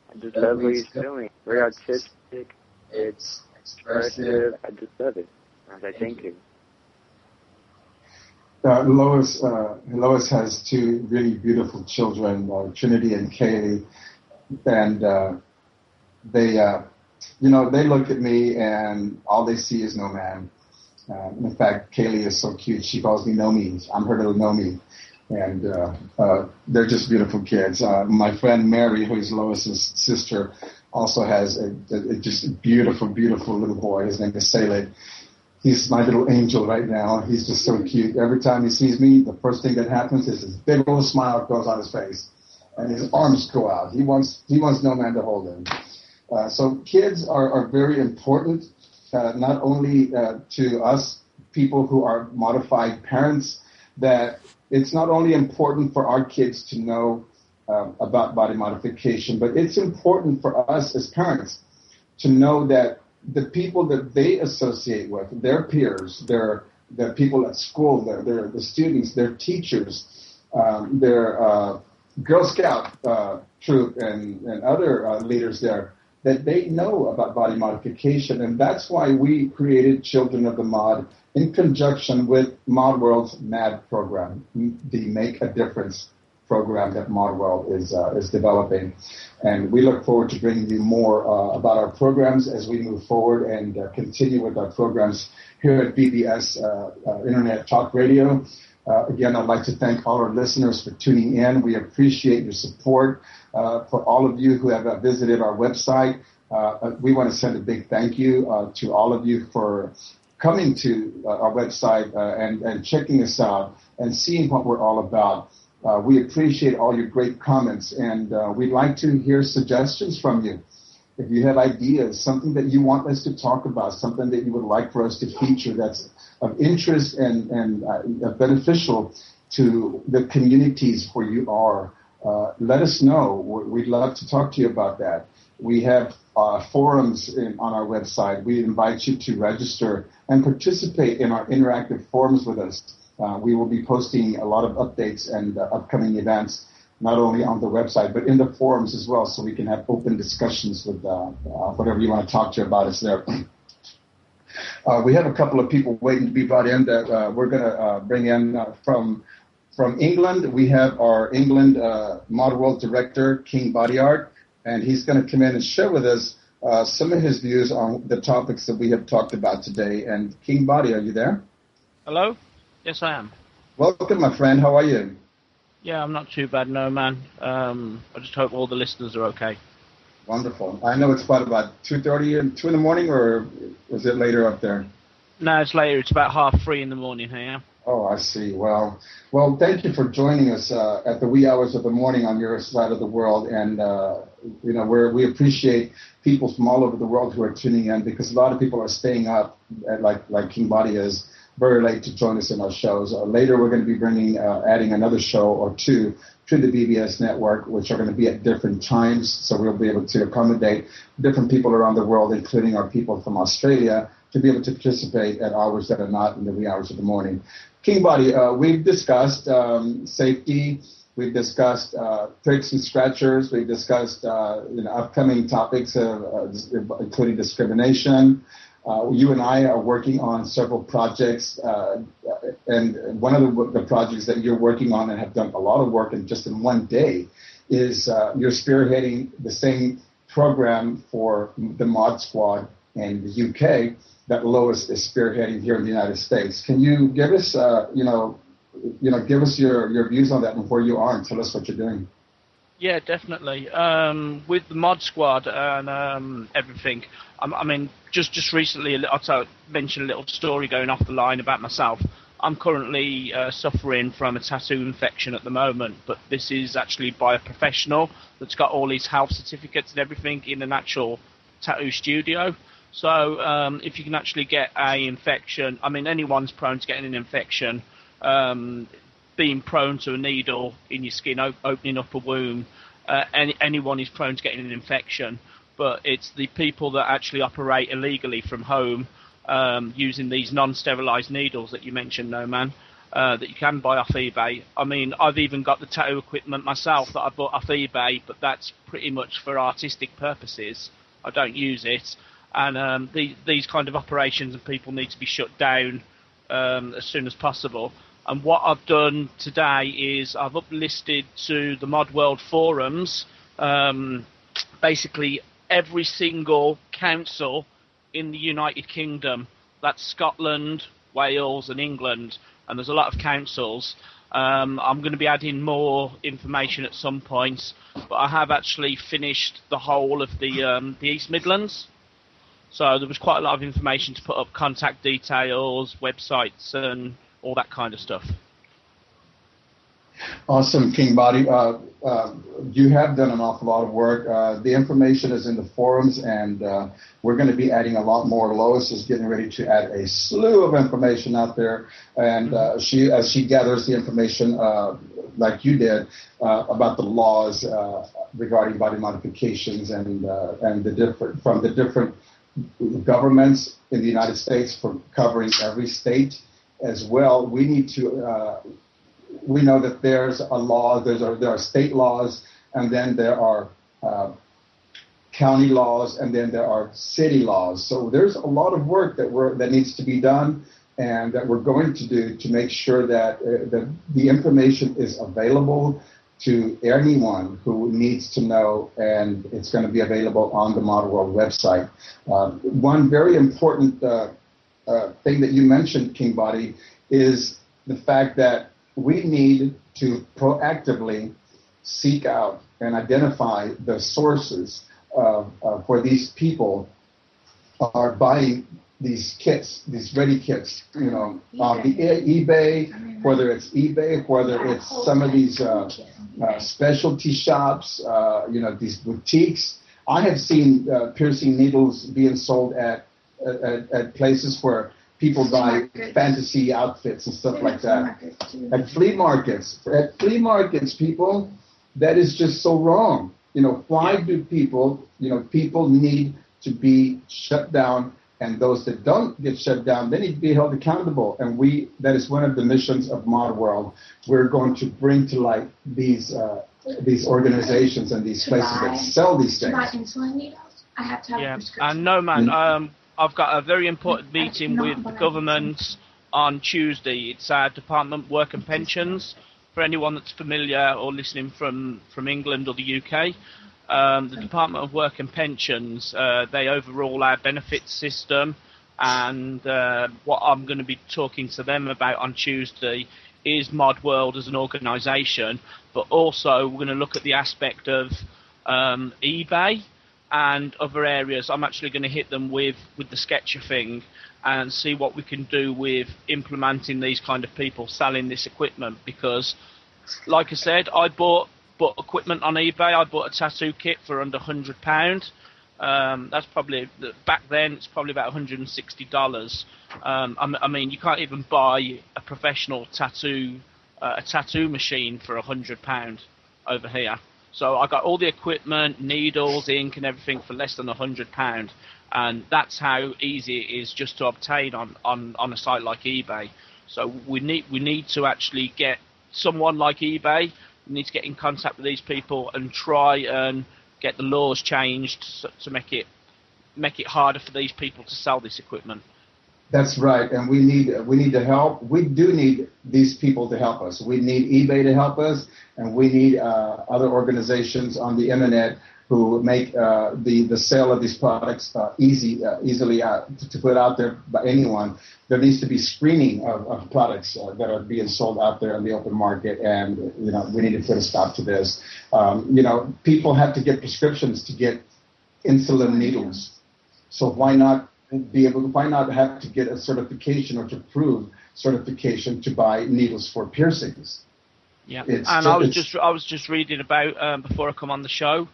I just love what he's doing. Very artistic. It's expressive. I just love it. I say thank you. Uh, Lois, uh, Lois has two really beautiful children, uh, Trinity and Kaylee, and uh, they, uh, you know, they look at me and all they see is No Man. Uh, in fact, Kaylee is so cute. She calls me Nomi. I'm her little Nomi. And uh, uh, they're just beautiful kids. Uh, my friend Mary, who is Lois's sister, also has a, a, a just a beautiful, beautiful little boy. His name is Saleh. He's my little angel right now. He's just so cute. Every time he sees me, the first thing that happens is his big old smile goes on his face, and his arms go out. He wants he wants No Man to hold him. Uh, so kids are, are very important, uh, not only uh, to us people who are modified parents, that it's not only important for our kids to know uh, about body modification, but it's important for us as parents to know that the people that they associate with, their peers, their the people at school, their, their the students, their teachers, um, their uh, Girl Scout uh, troop and, and other uh, leaders there, that they know about body modification. And that's why we created Children of the Mod in conjunction with Mod World's MAD program, the Make a Difference program that Mod World is uh, is developing. And we look forward to bringing you more uh, about our programs as we move forward and uh, continue with our programs here at B B S uh, uh, Internet Talk Radio. Uh, again, I'd like to thank all our listeners for tuning in. We appreciate your support. Uh, for all of you who have uh, visited our website, uh, we want to send a big thank you uh, to all of you for coming to uh, our website uh, and, and checking us out and seeing what we're all about. Uh, we appreciate all your great comments, and uh, we'd like to hear suggestions from you. If you have ideas, something that you want us to talk about, something that you would like for us to feature that's of interest and, and uh, beneficial to the communities where you are, uh, let us know. We'd love to talk to you about that. We have uh, forums in, on our website. We invite you to register and participate in our interactive forums with us. Uh, we will be posting a lot of updates and uh, upcoming events, not only on the website, but in the forums as well, so we can have open discussions with uh, uh, whatever you want to talk to about us there. Uh, we have a couple of people waiting to be brought in that uh, we're going to uh, bring in uh, from from England. We have our England uh, Mod World Director, King Bodyard, and he's going to come in and share with us uh, some of his views on the topics that we have talked about today. And King Body, are you there? Hello? Yes, I am. Welcome, my friend. How are you? Yeah, I'm not too bad, no, man. Um, I just hope all the listeners are okay. Wonderful. I know it's what, about two thirty and two in the morning, or was it later up there? No, it's later. It's about half three in the morning here. Oh, I see. Well, well, thank you for joining us uh, at the wee hours of the morning on your side of the world. And, uh, you know, we're, we appreciate people from all over the world who are tuning in, because a lot of people are staying up, at, like like King Body is, very late to join us in our shows. Uh, later, we're going to be bringing, uh, adding another show or two to the B B S network, which are going to be at different times. So we'll be able to accommodate different people around the world, including our people from Australia, to be able to participate at hours that are not in the wee hours of the morning. King Body, uh, we've discussed um, safety. We've discussed uh, pricks and scratchers. We've discussed uh, you know, upcoming topics, of, uh, including discrimination. Uh, you and I are working on several projects, uh, and one of the, the projects that you're working on and have done a lot of work in just in one day is uh, you're spearheading the same program for the Mod Squad in the U K that Lois is spearheading here in the United States. Can you give us, uh, you know, you know, give us your, your views on that and where you are, and tell us what you're doing? Yeah, definitely. Um, with the Mod Squad and um, everything, I, I mean, just just recently, I'll mention a little story going off the line about myself. I'm currently uh, suffering from a tattoo infection at the moment, but this is actually by a professional that's got all his health certificates and everything in an actual tattoo studio. So um, if you can actually get a infection, I mean, anyone's prone to getting an infection. Um, being prone to a needle in your skin, op- opening up a wound, uh, any, anyone is prone to getting an infection. But it's the people that actually operate illegally from home um, using these non-sterilized needles that you mentioned, No Man. uh, that you can buy off eBay. I mean, I've even got the tattoo equipment myself that I bought off eBay, but that's pretty much for artistic purposes. I don't use it. And um, the, these kind of operations and people need to be shut down um, as soon as possible. And what I've done today is I've uplisted to the Mod World forums um, basically every single council in the United Kingdom. That's Scotland, Wales and England. And there's a lot of councils. Um, I'm going to be adding more information at some point. But I have actually finished the whole of the, um, the East Midlands. So there was quite a lot of information to put up, contact details, websites and all that kind of stuff. Awesome, King Body. Uh, uh, you have done an awful lot of work. Uh, the information is in the forums, and uh, we're going to be adding a lot more. Lois is getting ready to add a slew of information out there, and uh, she, as she gathers the information, uh, like you did, uh, about the laws uh, regarding body modifications and uh, and the different from the different governments in the United States for covering every state as well. We need to. Uh, We know that there's a law, there's a, there are state laws, and then there are uh, county laws, and then there are city laws. So there's a lot of work that we're, that needs to be done, and that we're going to do to make sure that, uh, that the information is available to anyone who needs to know, and it's going to be available on the Mod World website. Uh, one very important uh, uh, thing that you mentioned, King Body, is the fact that we need to proactively seek out and identify the sources uh, uh, for these people are buying these kits, these ready kits, you know, on the eBay, whether it's eBay, whether it's some of these uh, uh, specialty shops, uh, you know, these boutiques. I have seen uh, piercing needles being sold at, at, at places where people buy fantasy outfits and stuff like that. At flea markets, at flea markets, people, that is just so wrong. You know, why do people, you know, people need to be shut down, and those that don't get shut down, they need to be held accountable. And we, that is one of the missions of Mod World. We're going to bring to light these uh, these organizations and these places that sell these things. Insulin needles? I have to have yeah, a prescription. and no, man, um, I've got a very important meeting with the government on Tuesday. It's our Department of Work and Pensions. For anyone that's familiar or listening from, from England or the U K, um, the Department of Work and Pensions, uh, they overhaul our benefits system, and uh, what I'm going to be talking to them about on Tuesday is Mod World as an organisation, but also we're going to look at the aspect of um, eBay and other areas. I'm actually going to hit them with, with the Sketcher thing and see what we can do with implementing these kind of people selling this equipment, because, like I said, I bought, bought equipment on eBay. I bought a tattoo kit for under one hundred pounds. Um, that's probably, back then, it's probably about one hundred sixty dollars. Um, I, I mean, you can't even buy a professional tattoo, uh, a tattoo machine for one hundred pounds over here. So I got all the equipment, needles, ink, and everything for less than one hundred pounds. And that's how easy it is just to obtain on, on, on a site like eBay. So we need we need to actually get someone like eBay. We need to get in contact with these people and try and get the laws changed to make it make it harder for these people to sell this equipment. That's right, and we need we need to help. We do need these people to help us. We need eBay to help us, and we need uh, other organizations on the internet who make uh, the the sale of these products uh, easy, uh, easily uh, to, to put out there by anyone. There needs to be screening of, of products uh, that are being sold out there in the open market, and you know we need to put a stop to this. Um, you know, people have to get prescriptions to get insulin needles, so why not be able to, why not have to get a certification or to prove certification to buy needles for piercings? Yeah, it's and just, I was just I was just reading about um, before I come on the show.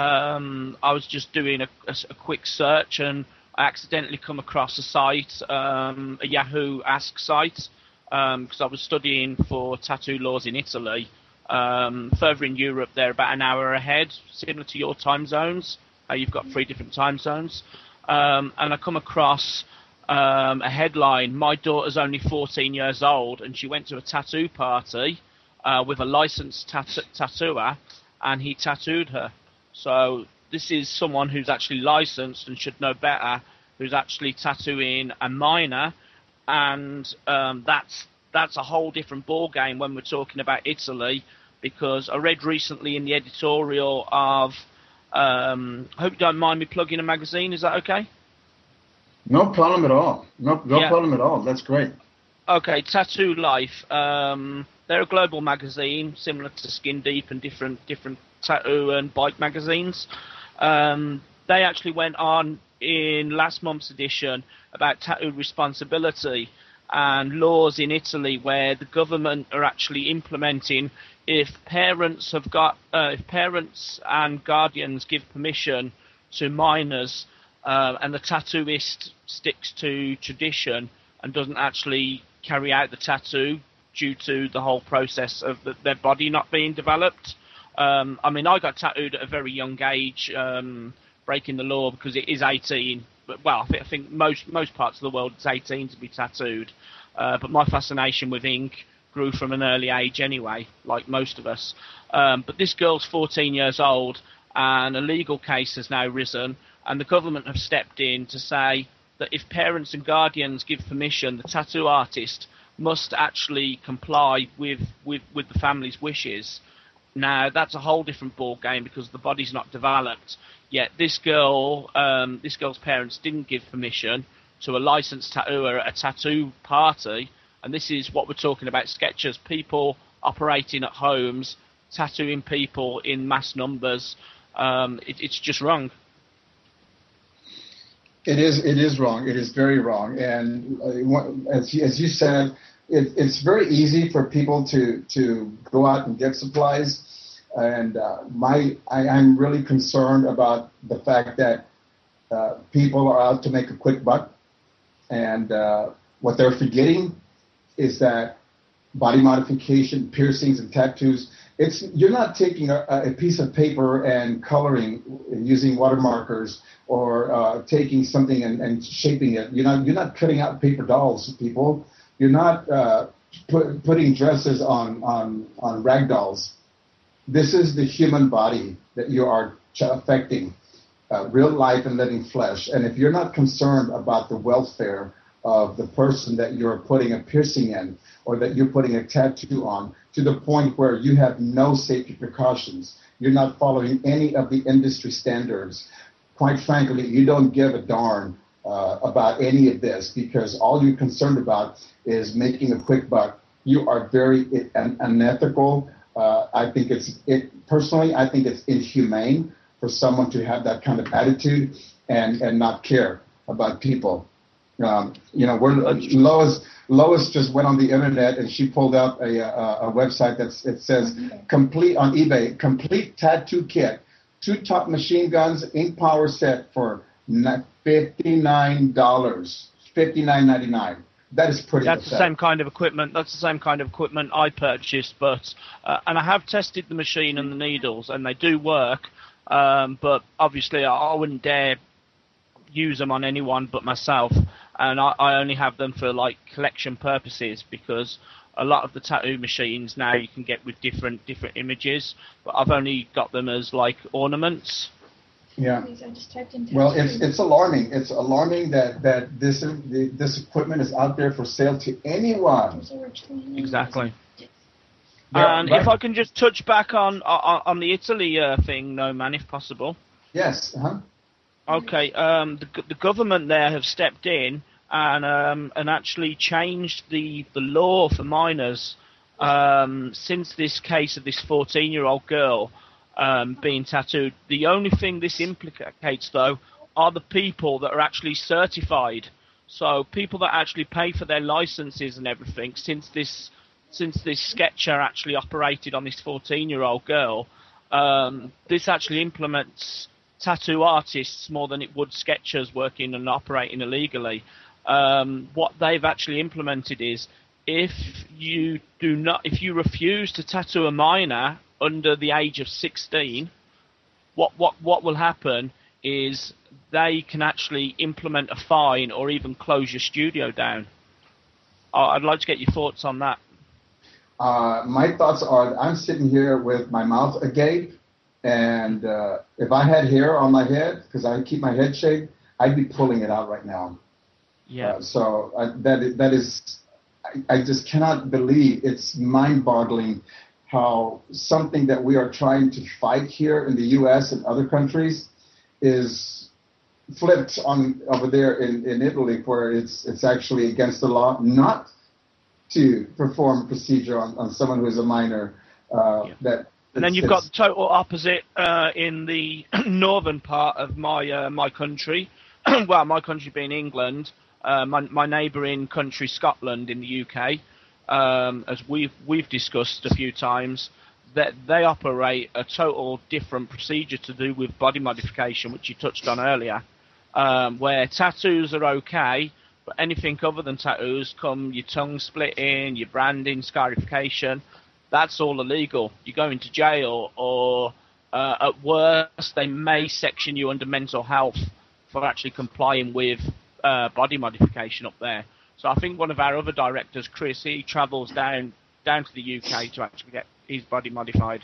Um, I was just doing a, a, a quick search, and I accidentally come across a site, um, a Yahoo Ask site, because um, I was studying for tattoo laws in Italy. Um, further in Europe, they're about an hour ahead, similar to your time zones. Uh, you've got three different time zones. Um, and I come across um, a headline, "My daughter's only fourteen years old and she went to a tattoo party uh, with a licensed tat- tattooer and he tattooed her." So this is someone who's actually licensed and should know better, who's actually tattooing a minor, and um, that's that's a whole different ball game when we're talking about Italy, because I read recently in the editorial of, um, I hope you don't mind me plugging a magazine, is that okay? No problem at all. No, no yeah. problem at all. That's great. Okay, Tattoo Life. Um, they're a global magazine, similar to Skin Deep and different different tattoo and bike magazines. Um, they actually went on in last month's edition about tattoo responsibility and laws in Italy where the government are actually implementing, if parents have got, uh, if parents and guardians give permission to minors, uh, and the tattooist sticks to tradition and doesn't actually carry out the tattoo due to the whole process of the, their body not being developed. Um, I mean, I got tattooed at a very young age, um, breaking the law because it is eighteen. But, well, I think, I think most most parts of the world it's eighteen to be tattooed. Uh, but my fascination with ink grew from an early age anyway, like most of us. Um, but this girl's fourteen years old, and a legal case has now risen, and the government have stepped in to say that if parents and guardians give permission, the tattoo artist must actually comply with, with, with the family's wishes. Now, that's a whole different ball game because the body's not developed. Yet this girl, um, this girl's parents didn't give permission to a licensed tattooer at a tattoo party, and this is what we're talking about, sketchers, people operating at homes, tattooing people in mass numbers. Um, it, it's just wrong. It is. It is wrong. It is very wrong. And uh, as you, as you said, it, it's very easy for people to to go out and get supplies. And uh, my, I, I'm really concerned about the fact that uh, people are out to make a quick buck, and uh, what they're forgetting is that body modification, piercings, and tattoos. It's you're not taking a, a piece of paper and coloring and using water markers, or uh, taking something and, and shaping it. You're not you're not cutting out paper dolls, people. You're not uh, put, putting dresses on on on rag dolls. This is the human body that you are affecting, uh, real life and living flesh. And if you're not concerned about the welfare of the person that you're putting a piercing in, or that you're putting a tattoo on, to the point where you have no safety precautions, you're not following any of the industry standards, quite frankly, you don't give a darn uh, about any of this, because all you're concerned about is making a quick buck. You are very un- unethical. Uh, I think it's, it personally, I think it's inhumane for someone to have that kind of attitude and, and not care about people. Um, you know, we're, Lois Lois just went on the internet and she pulled up a, a, a website that's it says complete on eBay, complete tattoo kit, two top machine guns, ink power set for fifty-nine dollars, fifty-nine ninety-nine. That is pretty. That's pathetic. the same kind of equipment. That's the same kind of equipment I purchased, but uh, and I have tested the machine and the needles, and they do work. Um, but obviously, I, I wouldn't dare use them on anyone but myself, and I, I only have them for like collection purposes, because a lot of the tattoo machines now you can get with different different images, but I've only got them as like ornaments. Yeah. Well, it's it's alarming. It's alarming that, that this this equipment is out there for sale to anyone. Exactly. Yeah, and right. If I can just touch back on on, on the Italy uh, thing, no man, if possible. Yes. Uh-huh. Okay. Um, the the government there have stepped in and um, and actually changed the, the law for minors um, since this case of this fourteen-year-old girl um, being tattooed. The only thing this implicates, though, are the people that are actually certified. So people that actually pay for their licenses and everything. Since this since this sketcher actually operated on this fourteen-year-old girl, um, this actually implements tattoo artists more than it would sketchers working and operating illegally. Um, what they've actually implemented is if you do not, if you refuse to tattoo a minor under the age of sixteen, what what what will happen is they can actually implement a fine or even close your studio down. I'd like to get your thoughts on that. Uh, my thoughts are I'm sitting here with my mouth agape, and uh, if I had hair on my head, because I keep my head shaved, I'd be pulling it out right now. Yeah. Uh, so uh, that is, that is I, I just cannot believe, it's mind-boggling how something that we are trying to fight here in the U S and other countries is flipped on over there in, in Italy, where it's it's actually against the law not to perform a procedure on, on someone who is a minor. Uh, yeah. That and then you've got the total opposite uh, in the northern part of my uh, my country. Well, my country being England, uh, my my neighbouring country Scotland in the U K, um, as we've we've discussed a few times, that they operate a total different procedure to do with body modification, which you touched on earlier. Um, where tattoos are okay, but anything other than tattoos, come your tongue splitting, your branding, scarification, that's all illegal. You go into jail, or uh, at worst, they may section you under mental health for actually complying with uh, body modification up there. So I think one of our other directors, Chris, he travels down down to the U K to actually get his body modified.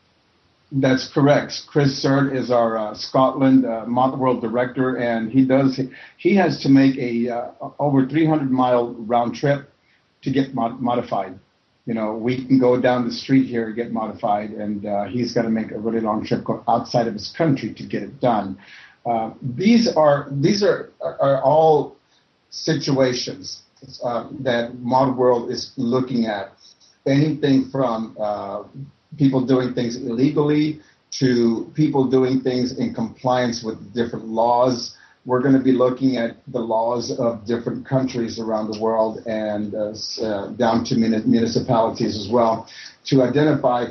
That's correct. Chris Cert is our uh, Scotland uh, Mod World director, and he does he has to make a uh, over three hundred mile round trip to get mod- modified. You know, we can go down the street here and get modified, and uh, he's got to make a really long trip go outside of his country to get it done. Uh, these are these are are all situations uh, that Mod World is looking at. Anything from uh, people doing things illegally to people doing things in compliance with different laws. We're going to be looking at the laws of different countries around the world, and uh, uh, down to mun- municipalities as well, to identify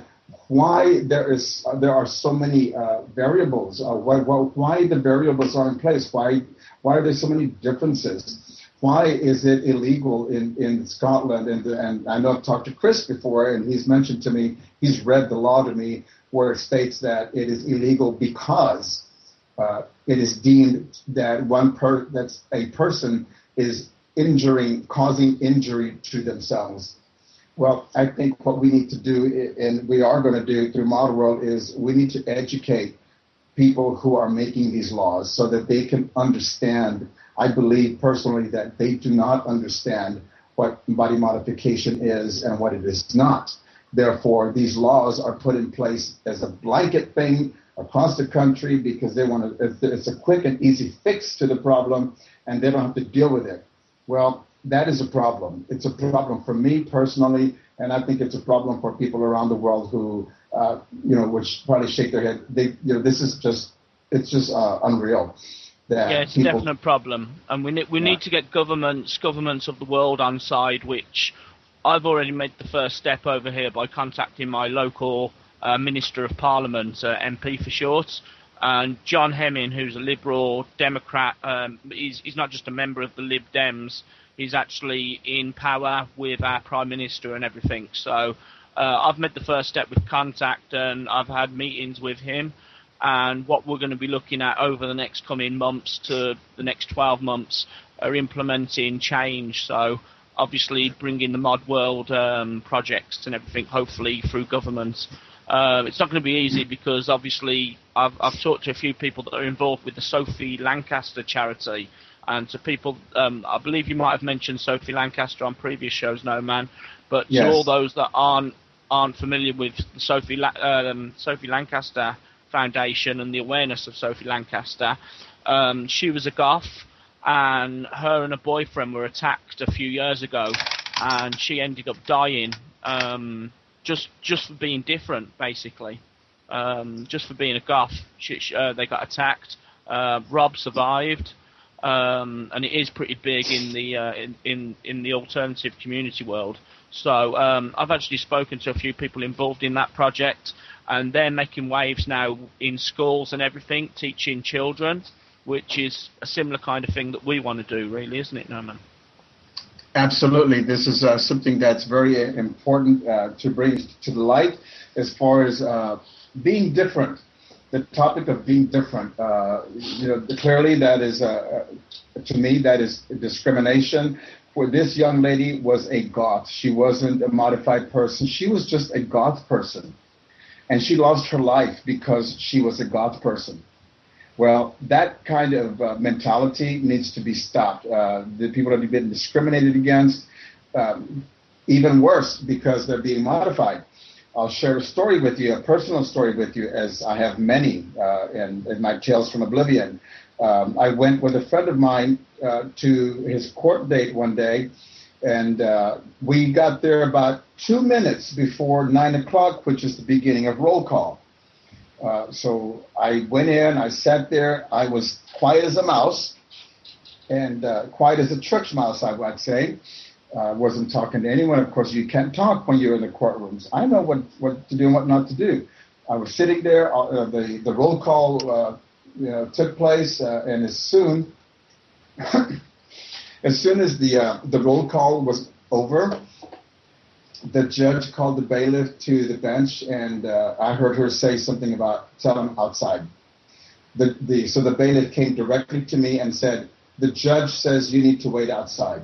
why there is uh, there are so many uh, variables. Uh, why, why, why the variables are in place? Why why are there so many differences? Why is it illegal in, in Scotland? And, and I know I've talked to Chris before, and he's mentioned to me, he's read the law to me, where it states that it is illegal because uh, it is deemed that one per that's a person is injuring, causing injury to themselves. Well, I think what we need to do, and we are going to do through Mod World, is we need to educate people who are making these laws so that they can understand. I believe personally that they do not understand what body modification is and what it is not. Therefore, these laws are put in place as a blanket thing across the country because they want to. It's a quick and easy fix to the problem, and they don't have to deal with it. Well, that is a problem. It's a problem for me personally, and I think it's a problem for people around the world who, uh, you know, which probably shake their head. They, you know, this is just, it's just uh, unreal. Yeah, it's people, a definite problem, and we need we yeah. need to get governments governments of the world on side. Which I've already made the first step over here by contacting my local uh, Minister of Parliament, uh, M P for short, and John Hemming, who's a Liberal Democrat. Um, he's he's not just a member of the Lib Dems. He's actually in power with our Prime Minister and everything. So uh, I've made the first step with contact, and I've had meetings with him. And what we're going to be looking at over the next coming months to the next twelve months are implementing change. So obviously bringing the Mod World um, projects and everything, hopefully through government. Uh, it's not going to be easy because obviously I've, I've talked to a few people that are involved with the Sophie Lancaster charity. And to people, um, I believe you might have mentioned Sophie Lancaster on previous shows, No Man. But yes. To all those that aren't aren't familiar with the Sophie La- um, Sophie Lancaster Foundation and the awareness of Sophie Lancaster, um, she was a goth, and her and her boyfriend were attacked a few years ago, and she ended up dying um, just just for being different, basically, um, just for being a goth. She, she, uh, they got attacked. Uh, Rob survived, um, and it is pretty big in the uh, in, in in the alternative community world. So um, I've actually spoken to a few people involved in that project. And they're making waves now in schools and everything, teaching children, which is a similar kind of thing that we want to do, really, isn't it, Norman? Absolutely. This is uh, something that's very important uh, to bring to the light as far as uh, being different. the topic of being different. Uh, you know, clearly that is, uh, to me, that is discrimination. For this young lady was a goth. She wasn't a modified person. She was just a goth person. And she lost her life because she was a goth person. Well, that kind of uh, mentality needs to be stopped. Uh, the people that have been discriminated against, um, even worse, because they're being modified. I'll share a story with you, a personal story with you, as I have many uh, in, in my Tales from Oblivion. Um, I went with a friend of mine uh, to his court date one day, and uh, we got there about two minutes before nine o'clock, which is the beginning of roll call. Uh, so I went in, I sat there, I was quiet as a mouse, and uh, quiet as a church mouse, I would say. I uh, wasn't talking to anyone. Of course, you can't talk when you're in the courtrooms. I know what, what to do and what not to do. I was sitting there, uh, the, the roll call uh, you know, took place, uh, and as soon as soon as the uh, the roll call was over, the judge called the bailiff to the bench, and uh, I heard her say something about tell him outside. The, the so the bailiff came directly to me and said, "The judge says you need to wait outside."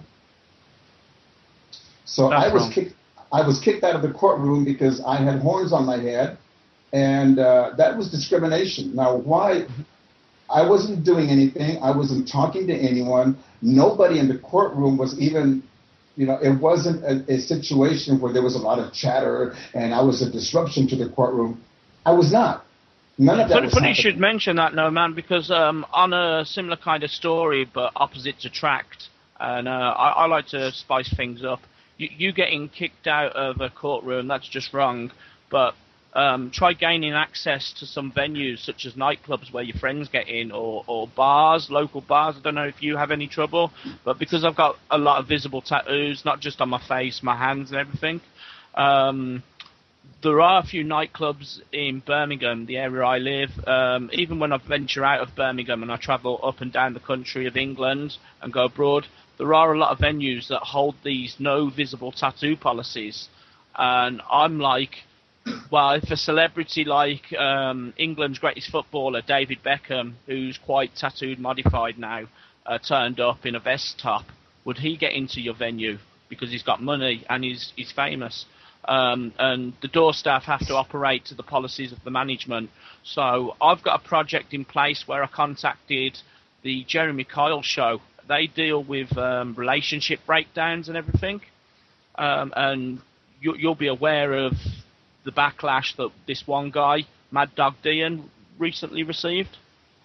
So That's I was wrong. kicked. I was kicked out of the courtroom because I had horns on my head, and uh, that was discrimination. Now, why? I wasn't doing anything. I wasn't talking to anyone. Nobody in the courtroom was even, you know, it wasn't a, a situation where there was a lot of chatter and I was a disruption to the courtroom. I was not. None of that Funny, was funny you happening. should mention that, no man, because um, on a similar kind of story, but opposites attract, and uh, I, I like to spice things up. You, you getting kicked out of a courtroom, that's just wrong, but Um, try gaining access to some venues such as nightclubs where your friends get in, or, or bars, local bars. I don't know if you have any trouble, but because I've got a lot of visible tattoos, not just on my face, my hands and everything, um, there are a few nightclubs in Birmingham, the area I live. Um, even when I venture out of Birmingham and I travel up and down the country of England and go abroad, there are a lot of venues that hold these no visible tattoo policies. And I'm like, well, if a celebrity like um, England's greatest footballer, David Beckham, who's quite tattooed modified now, uh, turned up in a vest top, would he get into your venue? Because he's got money and he's, he's famous. Um, and the door staff have to operate to the policies of the management. So I've got a project in place where I contacted the Jeremy Kyle show. They deal with um, relationship breakdowns and everything. Um, and you, you'll be aware of the backlash that this one guy, Mad Dog Dion, recently received.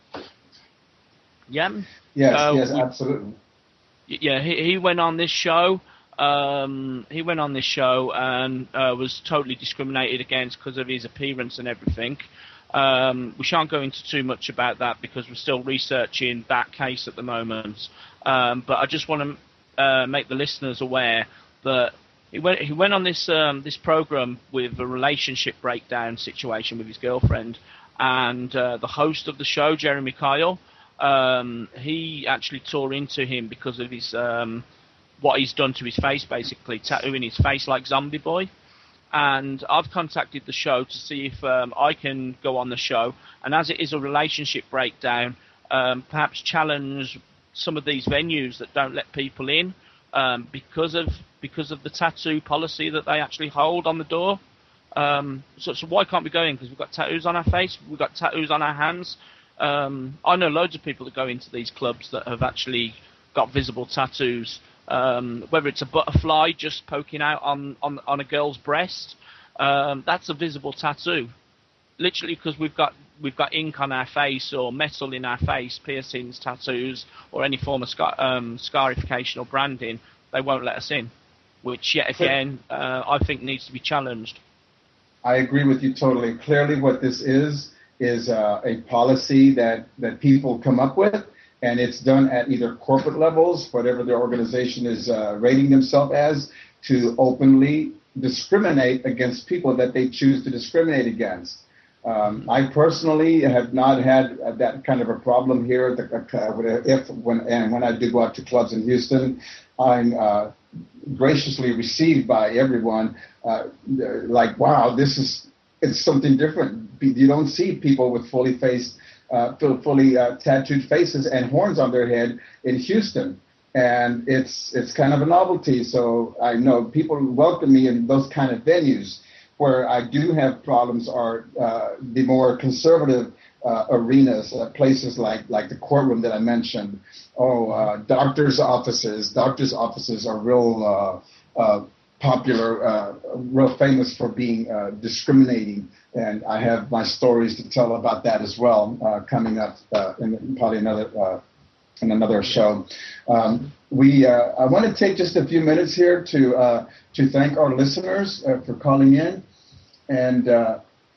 Yeah? Yes, uh, yes, we, absolutely. Yeah, he, he went on this show. Um, he went on this show and uh, was totally discriminated against because of his appearance and everything. Um, we shan't go into too much about that because we're still researching that case at the moment. Um, but I just want to uh, make the listeners aware that He went. He went on this um, this program with a relationship breakdown situation with his girlfriend, and uh, the host of the show, Jeremy Kyle, um, he actually tore into him because of his um, what he's done to his face, basically tattooing his face like Zombie Boy. And I've contacted the show to see if um, I can go on the show, and as it is a relationship breakdown, um, perhaps challenge some of these venues that don't let people in um, because of. because of the tattoo policy that they actually hold on the door. Um, so, so why can't we go in? Because we've got tattoos on our face, we've got tattoos on our hands. Um, I know loads of people that go into these clubs that have actually got visible tattoos, um, whether it's a butterfly just poking out on, on, on a girl's breast, um, that's a visible tattoo. Literally because we've got we've got ink on our face or metal in our face, piercings, tattoos, or any form of scar, um, scarification or branding, they won't let us in. Which, yet again, uh, I think needs to be challenged. I agree with you totally. Clearly what this is, is uh, a policy that, that people come up with, and it's done at either corporate levels, whatever their organization is uh, rating themselves as, to openly discriminate against people that they choose to discriminate against. Um, I personally have not had uh, that kind of a problem here. The, uh, if when and when I do go out to clubs in Houston, I'm uh, graciously received by everyone. Uh, like, wow, this is it's something different. you don't see people with fully faced, uh, fully uh, tattooed faces and horns on their head in Houston. And it's it's kind of a novelty. So I know people welcome me in those kind of venues. Where I do have problems are uh, the more conservative uh, arenas, uh, places like, like the courtroom that I mentioned. Oh, uh, doctors' offices. Doctors' offices are real uh, uh, popular, uh, real famous for being uh, discriminating. And I have my stories to tell about that as well uh, coming up uh, in probably another uh, in another show. Um, we uh, I want to take just a few minutes here to uh, to thank our listeners uh, for calling in. And uh,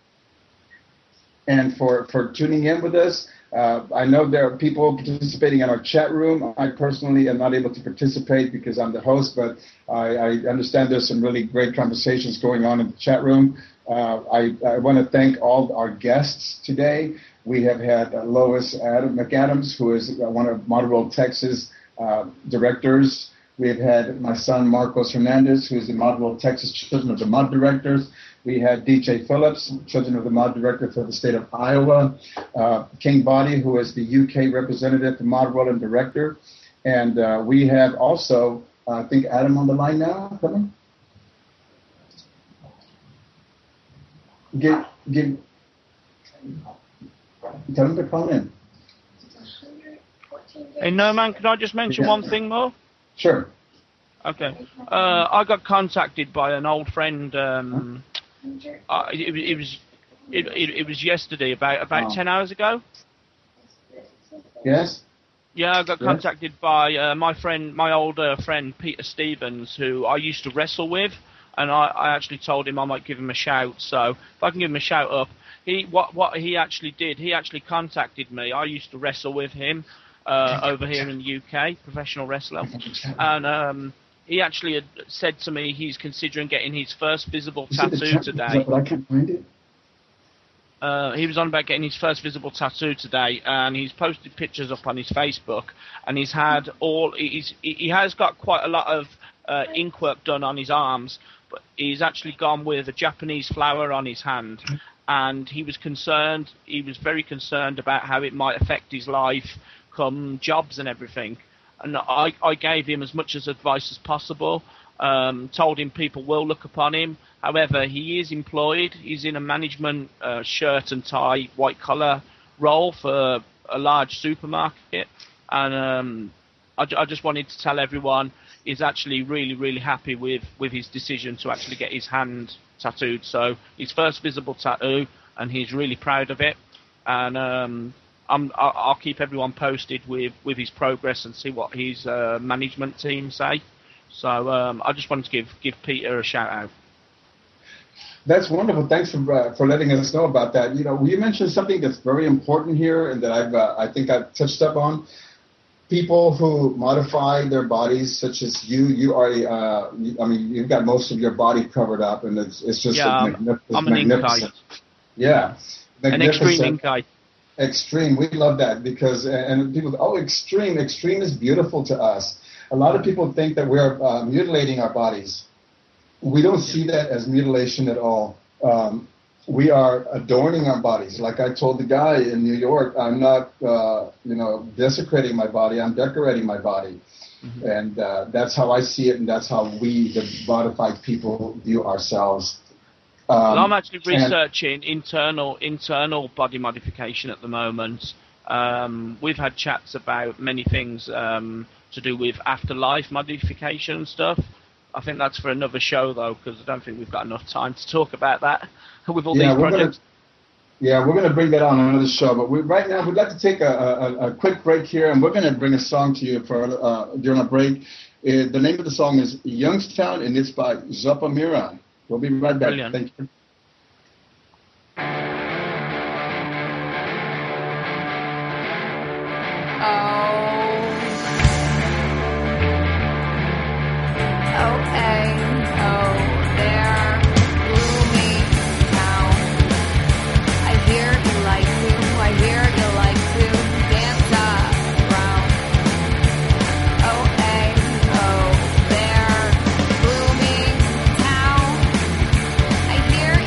and for, for tuning in with us. Uh, I know there are people participating in our chat room. I personally am not able to participate because I'm the host, but I, I understand there's some really great conversations going on in the chat room. Uh, I, I want to thank all our guests today. We have had uh, Lois Adam, McAdams, who is uh, one of Model World Texas uh, directors. We have had my son, Marcos Hernandez, who is the Model World Texas Children of the Mod directors. We had D J Phillips, Children of the Mod director for the state of Iowa. Uh, King Body, who is the U K representative for Mod World and director. And uh, we have also, uh, I think, Adam on the line now. Coming. Give, give, tell him to call in. Hey, no man, can I just mention yeah. one thing more? Sure. Okay. Uh, I got contacted by an old friend. Um, uh, it, it was it, it, it was yesterday, about about oh. ten hours ago. Yes. Yeah, I got yes. contacted by uh, my friend, my older friend Peter Stevens, who I used to wrestle with, and I, I actually told him I might give him a shout. So if I can give him a shout up, he what what he actually did, he actually contacted me. I used to wrestle with him uh, over here in the U K, professional wrestler, and um, he actually had said to me he's considering getting his first visible tattoo today. But I can't find it. Uh, he was on about getting his first visible tattoo today, and he's posted pictures up on his Facebook, and he's had all, he's, he has got quite a lot of uh, ink work done on his arms, but he's actually gone with a Japanese flower on his hand, and he was concerned, he was very concerned about how it might affect his life, come jobs and everything. And I, I gave him as much as advice as possible, um, told him people will look upon him. However, he is employed. He's in a management uh, shirt and tie, white collar role for a large supermarket. And um, I, I just wanted to tell everyone he's actually really, really happy with, with his decision to actually get his hand tattooed. So his first visible tattoo, and he's really proud of it. And um, I'm, I'll keep everyone posted with, with his progress and see what his uh, management team say. So um, I just wanted to give, give Peter a shout out. That's wonderful. Thanks for uh, for letting us know about that. You know, you mentioned something that's very important here, and that I've uh, I think I've touched up on. People who modify their bodies, such as you, you are. Uh, I mean, you've got most of your body covered up, and it's it's just yeah, a magnif- I'm an magnificent. Inkai. Yeah, an extreme Inkai. Extreme. We love that because and people. Oh, extreme. Extreme is beautiful to us. A lot of people think that we're uh, mutilating our bodies. We don't see that as mutilation at all. Um, we are adorning our bodies. Like I told the guy in New York, I'm not, uh, you know, desecrating my body. I'm decorating my body. Mm-hmm. And uh, that's how I see it, and that's how we, the modified people, view ourselves. Um, well, I'm actually researching internal internal body modification at the moment. Um, we've had chats about many things um, to do with afterlife modification and stuff. I think that's for another show, though, because I don't think we've got enough time to talk about that with all yeah, these we're projects. Gonna, yeah, we're going to bring that on another show. But we, right now, we'd like to take a, a, a quick break here, and we're going to bring a song to you for uh, during a break. Uh, the name of the song is Youngstown, and it's by Zuppa Miran. We'll be right back. Brilliant. Thank you. Here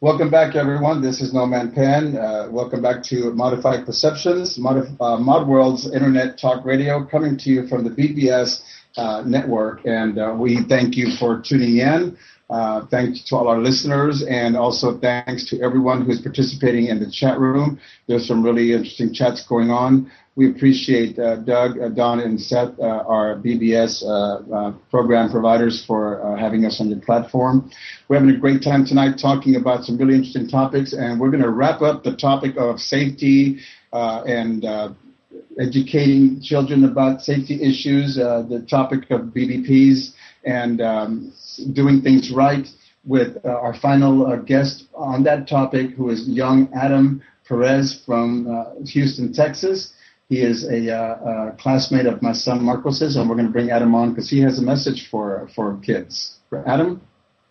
Welcome back, everyone. This is No Man Pan. Uh, welcome back to Modified Perceptions, Mod, uh, Mod World's Internet Talk Radio, coming to you from the B B S uh, network. And uh, we thank you for tuning in. Uh, thanks to all our listeners, and also thanks to everyone who's participating in the chat room. There's some really interesting chats going on. We appreciate uh, Doug, uh, Don, and Seth, uh, our B B S uh, uh, program providers, for uh, having us on your platform. We're having a great time tonight talking about some really interesting topics, and we're going to wrap up the topic of safety uh, and uh, educating children about safety issues, uh, the topic of B B Ps, and um, doing things right with uh, our final uh, guest on that topic, who is young Adam Perez from uh, Houston, Texas. He is a, uh, a classmate of my son Marcos's, and we're going to bring Adam on because he has a message for for kids. Adam?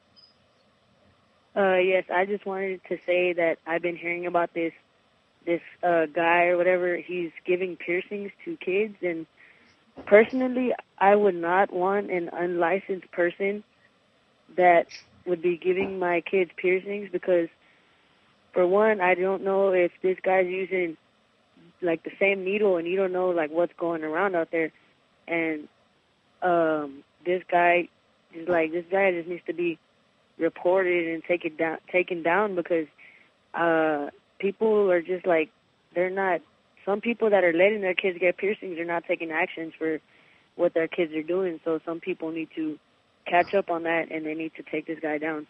Uh, yes, I just wanted to say that I've been hearing about this this uh, guy or whatever. He's giving piercings to kids, and personally, I would not want an unlicensed person that would be giving my kids piercings, because, for one, I don't know if this guy's using like the same needle, and you don't know like what's going around out there. And um, this guy is like this guy just needs to be reported and taken down, taken down, because uh, people are just like they're not. Some people that are letting their kids get piercings are not taking actions for what their kids are doing. So some people need to catch up on that, and they need to take this guy down.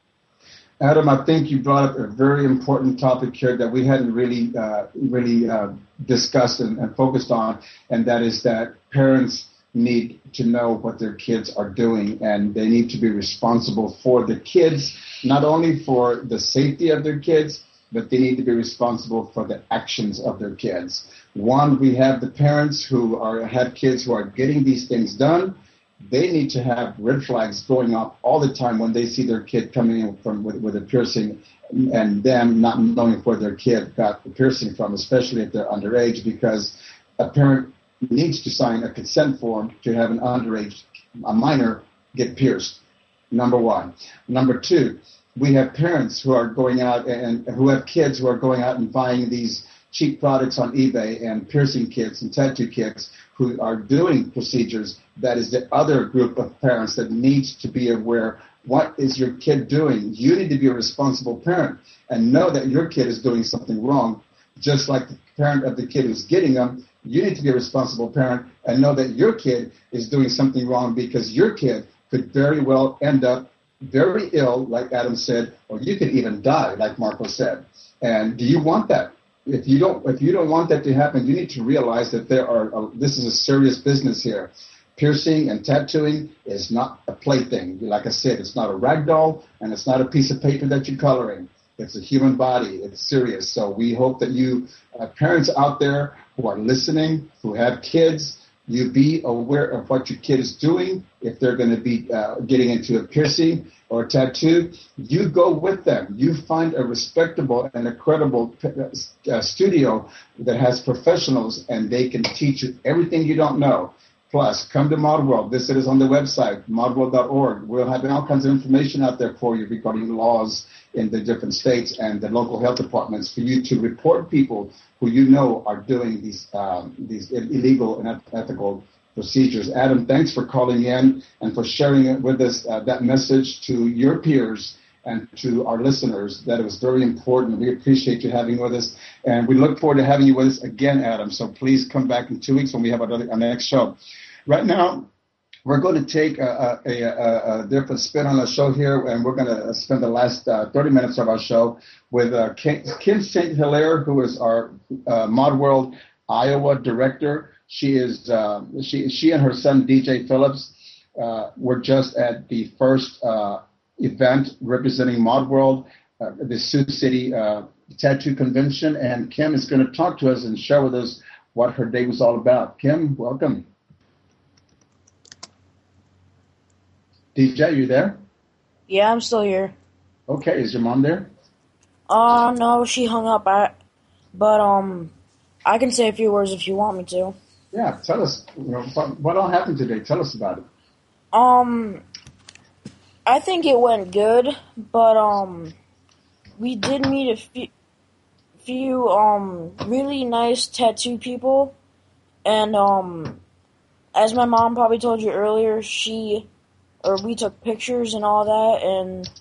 Adam, I think you brought up a very important topic here that we hadn't really, uh, really uh, discussed and, and focused on, and that is that parents need to know what their kids are doing, and they need to be responsible for the kids, not only for the safety of their kids, but they need to be responsible for the actions of their kids. One, we have the parents who are have kids who are getting these things done. They need to have red flags going off all the time when they see their kid coming in from with, with a piercing, and them not knowing where their kid got the piercing from, especially if they're underage, because a parent needs to sign a consent form to have an underage, a minor, get pierced. Number one. Number two, we have parents who are going out and who have kids who are going out and buying these cheap products on eBay and piercing kits and tattoo kits who are doing procedures. That is the other group of parents that needs to be aware. What is your kid doing? You need to be a responsible parent and know that your kid is doing something wrong. Just like the parent of the kid who's getting them, you need to be a responsible parent and know that your kid is doing something wrong, because your kid could very well end up very ill, like Adam said, or you could even die, like Marco said. And do you want that? If you don't, if you don't want that to happen, you need to realize that there are. Uh, this is a serious business here. Piercing and tattooing is not a plaything. Like I said, it's not a rag doll, and it's not a piece of paper that you're coloring. It's a human body. It's serious. So we hope that you, uh, parents out there who are listening, who have kids, you be aware of what your kid is doing. If they're going to be uh, getting into a piercing or a tattoo, you go with them. You find a respectable and a credible uh, studio that has professionals, and they can teach you everything you don't know. Plus, come to Mod World. Visit us on the website, mod world dot org. We'll have all kinds of information out there for you regarding laws in the different states and the local health departments for you to report people who you know are doing these um, these illegal and unethical procedures. Adam, thanks for calling in and for sharing it with us, uh, that message to your peers and to our listeners. That it was very important. We appreciate you having with us, and we look forward to having you with us again, Adam. So please come back in two weeks when we have our, our next show. Right now, we're going to take a, a, a, a different spin on the show here, and we're going to spend the last uh, thirty minutes of our show with uh, Kim, Kim Saint Hilaire, who is our uh, Mod World Iowa director. She is uh, she she and her son D J Phillips uh, were just at the first uh, event representing Mod World, uh, the Sioux City uh, Tattoo Convention, and Kim is going to talk to us and share with us what her day was all about. Kim, welcome. D J, you there? Yeah, I'm still here. Okay, is your mom there? Uh, no, she hung up. I, but um, I can say a few words if you want me to. Yeah, tell us. You know, what, what all happened today? Tell us about it. Um, I think it went good, but um, we did meet a few, few um really nice tattoo people, and um as my mom probably told you earlier, she or we took pictures and all that, and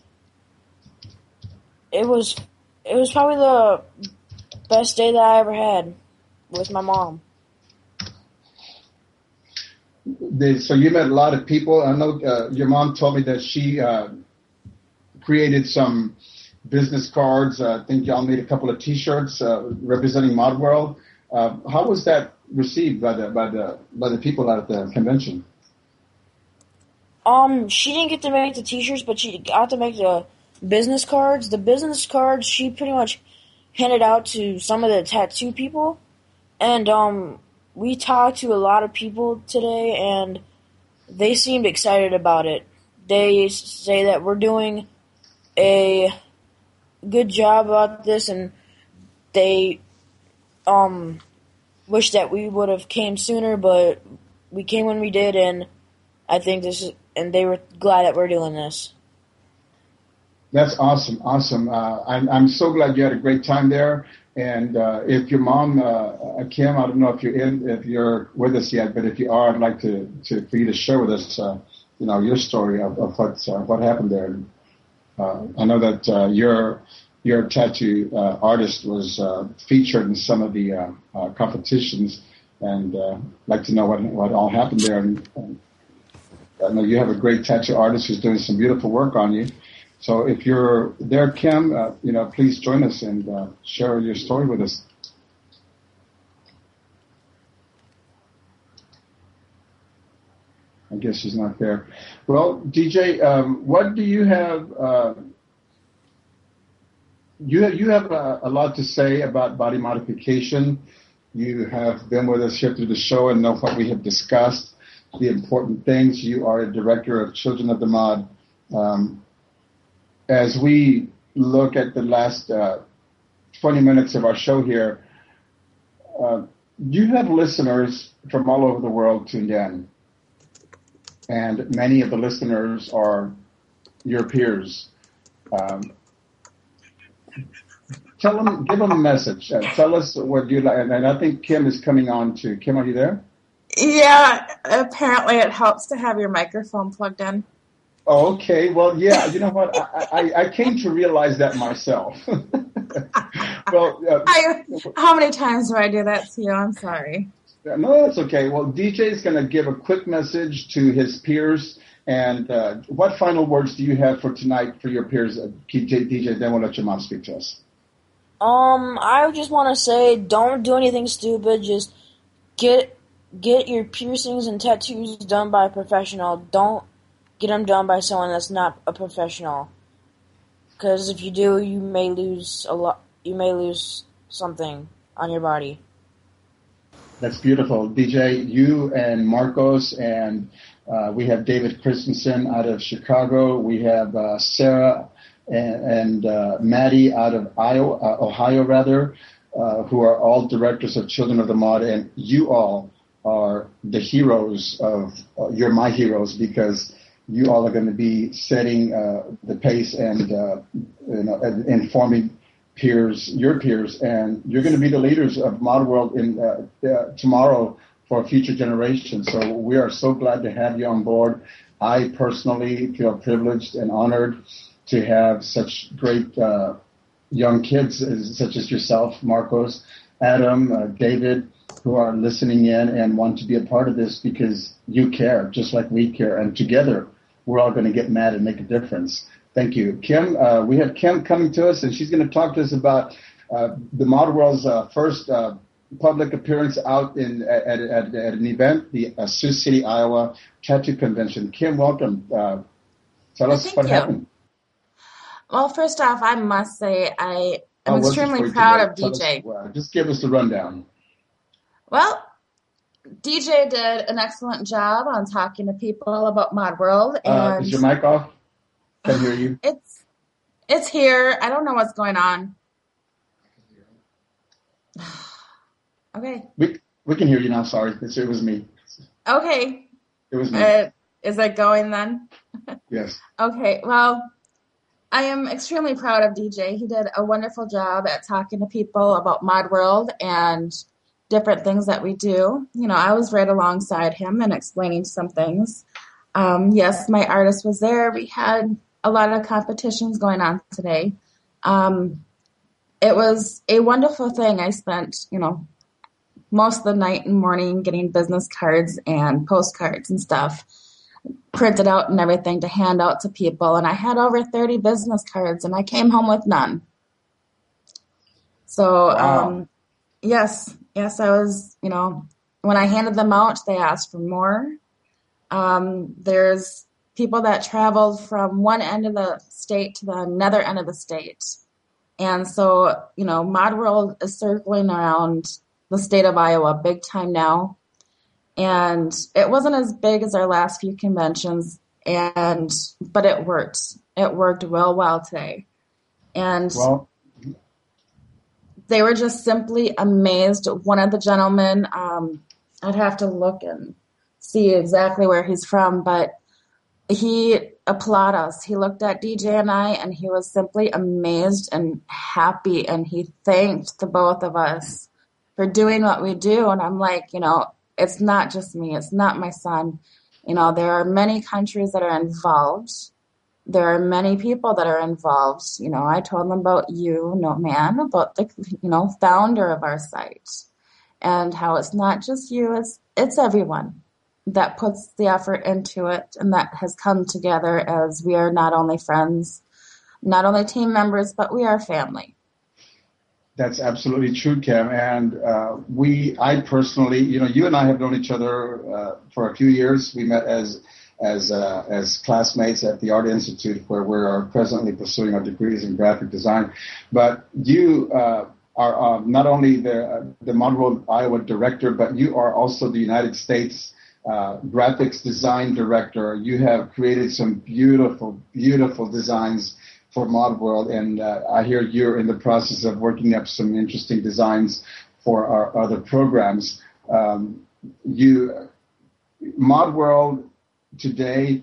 it was it was probably the best day that I ever had with my mom. They, so you met a lot of people. I know uh, your mom told me that she uh, created some business cards. Uh, I think y'all made a couple of T-shirts uh, representing Mod World. Uh, how was that received by the by the by the people at the convention? Um, she didn't get to make the T-shirts, but she got to make the business cards. The business cards she pretty much handed out to some of the tattoo people, and um, we talked to a lot of people today, and they seemed excited about it. They say that we're doing a good job about this, and they um wish that we would have came sooner, but we came when we did, and I think this is, and they were glad that we're doing this. That's awesome, awesome. Uh, I'm I'm so glad you had a great time there. And uh, if your mom, uh, Kim, I don't know if you're in, if you're with us yet, but if you are, I'd like to, to for you to share with us, uh, you know, your story of, of what uh, what happened there. Uh, I know that uh, your your tattoo uh, artist was uh, featured in some of the uh, uh, competitions, and uh, I'd like to know what what all happened there. And, and I know you have a great tattoo artist who's doing some beautiful work on you. So if you're there, Kim, uh, you know, please join us and uh, share your story with us. I guess she's not there. Well, D J, um, what do you have? Uh, you have, you have a, a lot to say about body modification. You have been with us here through the show and know what we have discussed, the important things. You are a director of Children of the Mod. Um, as we look at the last uh, twenty minutes of our show here, uh, you have listeners from all over the world tuned in. And many of the listeners are your peers. Um, tell them, give them a message. Uh, tell us what you like. And, and I think Kim is coming on too. Kim, are you there? Yeah, apparently it helps to have your microphone plugged in. Oh, okay. Well, yeah, you know what? I, I, I came to realize that myself. well, uh, I, how many times do I do that to you? I'm sorry. No, that's okay. Well, D J is going to give a quick message to his peers. And uh, what final words do you have for tonight for your peers? Uh, D J, then we'll let your mom speak to us. Um, I just want to say, don't do anything stupid. Just get get your piercings and tattoos done by a professional. Don't get them done by someone that's not a professional. Because if you do, you may lose a lot. You may lose something on your body. That's beautiful. D J, you and Marcos, and uh, we have David Christensen out of Chicago. We have uh, Sarah and, and uh, Maddie out of Iowa, uh, Ohio, rather, uh, who are all directors of Children of the Mod. And you all are the heroes of, uh, you're my heroes, because you all are going to be setting uh, the pace and, uh, you know, and informing peers, your peers, and you're going to be the leaders of Mod World in uh, uh, tomorrow for future generations. So we are so glad to have you on board. I personally feel privileged and honored to have such great uh, young kids, as, such as yourself, Marcos, Adam, uh, David, who are listening in and want to be a part of this because you care, just like we care, and together we're all going to get mad and make a difference. Thank you. Kim, uh, we have Kim coming to us, and she's going to talk to us about uh, the Mod World's uh, first uh, public appearance out in at, at, at an event, the uh, Sioux City, Iowa Tattoo Convention. Kim, welcome. Uh, tell us Thank what you. happened. Well, first off, I must say I am How was it extremely for you proud today? of Tell D J. us, uh, just give us the rundown. Well, D J did an excellent job on talking to people about Mod World. And Uh, is your mic off? Can't hear you. It's it's here. I don't know what's going on. Okay. We we can hear you now. Sorry, it's, it was me. Okay. It was me. Uh, is it going then? Yes. Okay. Well, I am extremely proud of D J. He did a wonderful job at talking to people about Mod World and different things that we do. You know, I was right alongside him and explaining some things. Um, yes, my artist was there. We had a lot of competitions going on today. Um, it was a wonderful thing. I spent, you know, most of the night and morning getting business cards and postcards and stuff printed out and everything to hand out to people. And I had over thirty business cards and I came home with none. So, Wow. um, yes, yes, I was, you know, when I handed them out, they asked for more. Um, there's people that traveled from one end of the state to the another end of the state. And so, you know, Mod World is circling around the state of Iowa big time now. And it wasn't as big as our last few conventions, and but it worked. It worked real well today. And Well, they were just simply amazed. One of the gentlemen, um, I'd have to look and see exactly where he's from, but he applauded us. He looked at D J and I, and he was simply amazed and happy, and he thanked the both of us for doing what we do. And I'm like, you know, it's not just me. It's not my son. You know, there are many countries that are involved. There are many people that are involved. You know, I told them about you, No Man, about the, you know, founder of our site, and how it's not just you, it's it's everyone that puts the effort into it, and that has come together as we are not only friends, not only team members, but we are family. That's absolutely true, Cam. And uh, we, I personally, you know, you and I have known each other uh, for a few years. We met as as uh, as classmates at the Art Institute, where we are presently pursuing our degrees in graphic design. But you uh, are uh, not only the uh, the Mod World Iowa director, but you are also the United States uh, graphics design director. You have created some beautiful, beautiful designs for Mod World, and uh, I hear you're in the process of working up some interesting designs for our other programs. Um, you, Mod World today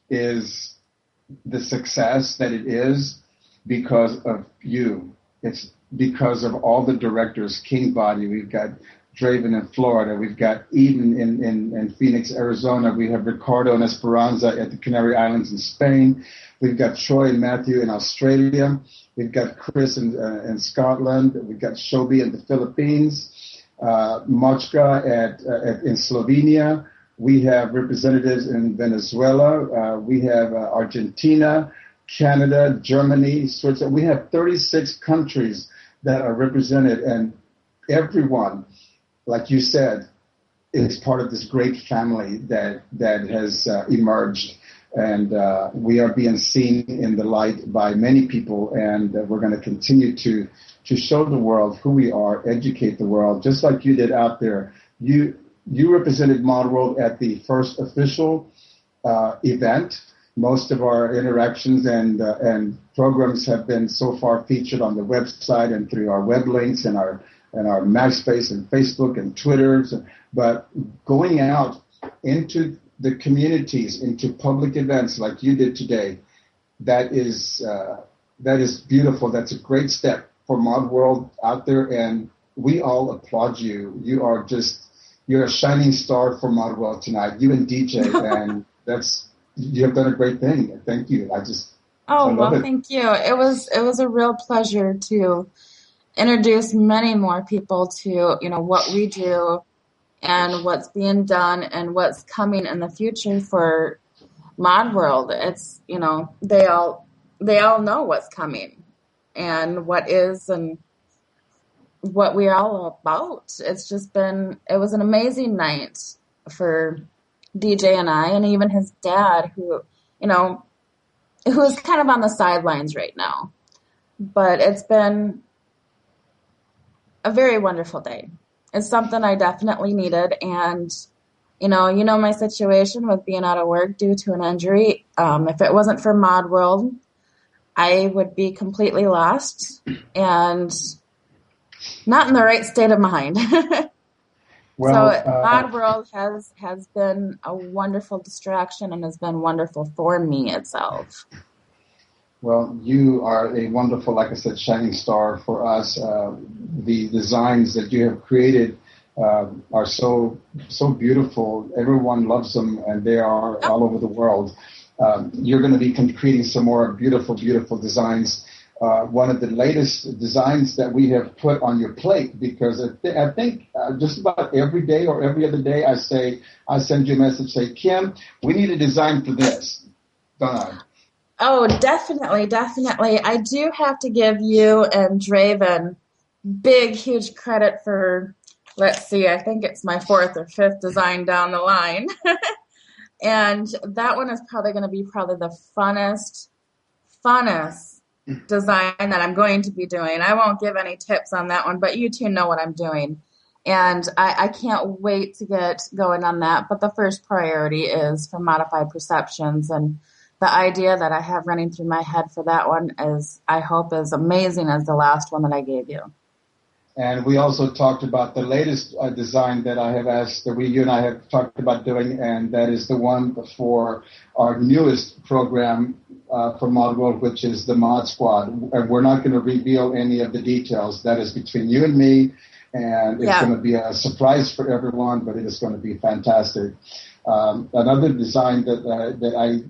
is the success that it is because of you. It's because of all the directors, King Body, we've got Draven in Florida, we've got Eden in, in, in Phoenix, Arizona, we have Ricardo and Esperanza at the Canary Islands in Spain, we've got Troy and Matthew in Australia, we've got Chris in, uh, in Scotland, we've got Shobi in the Philippines, uh, Mochka at, uh, at, in Slovenia, we have representatives in Venezuela, uh, we have uh, Argentina, Canada, Germany, Switzerland. We have thirty-six countries that are represented, and everyone, like you said, is part of this great family that that has uh, emerged, and uh, we are being seen in the light by many people, and uh, we're going to continue to to show the world who we are, educate the world, just like you did out there. You you represented Mod World at the first official uh, event. Most of our interactions and uh, and programs have been so far featured on the website and through our web links and our and our MySpace and Facebook and Twitter. But going out into the communities, into public events like you did today, that is uh, that is beautiful. That's a great step for Mod World out there, and we all applaud you. You are just you're a shining star for Mod World tonight. You and D J, and that's. You have done a great thing. Thank you. I just oh I love well, it. Thank you. It was it was a real pleasure to introduce many more people to you know what we do and what's being done and what's coming in the future for Mod World. It's you know they all they all know what's coming and what is and what we're all about. It's just been it was an amazing night for D J and I, and even his dad, who, you know, who is kind of on the sidelines right now. But it's been a very wonderful day. It's something I definitely needed. And, you know, you know my situation with being out of work due to an injury. Um, if it wasn't for Mod World, I would be completely lost and not in the right state of mind. Well, so uh, Mod World has, has been a wonderful distraction and has been wonderful for me itself. Well, you are a wonderful, like I said, shining star for us. Uh, the designs that you have created uh, are so so beautiful. Everyone loves them, and they are all over the world. Um, you're going to be creating some more beautiful, beautiful designs. Uh, one of the latest designs that we have put on your plate, because I, th- I think uh, just about every day or every other day, I say, I send you a message, say, Kim, we need a design for this. Done. Oh, definitely, definitely. I do have to give you and Draven big, huge credit for, let's see, I think it's my fourth or fifth design down the line. And that one is probably going to be probably the funnest, funnest design that I'm going to be doing. I won't give any tips on that one, but you two know what I'm doing. And I, I can't wait to get going on that. But the first priority is for Modified Perceptions. And the idea that I have running through my head for that one is, I hope, as amazing as the last one that I gave you. And we also talked about the latest uh, design that I have asked, that we, you and I have talked about doing, and that is the one for our newest program uh, for Mod World, which is the Mod Squad. And we're not going to reveal any of the details. That is between you and me, and it's yeah. going to be a surprise for everyone, but it is going to be fantastic. Um, another design that uh, that I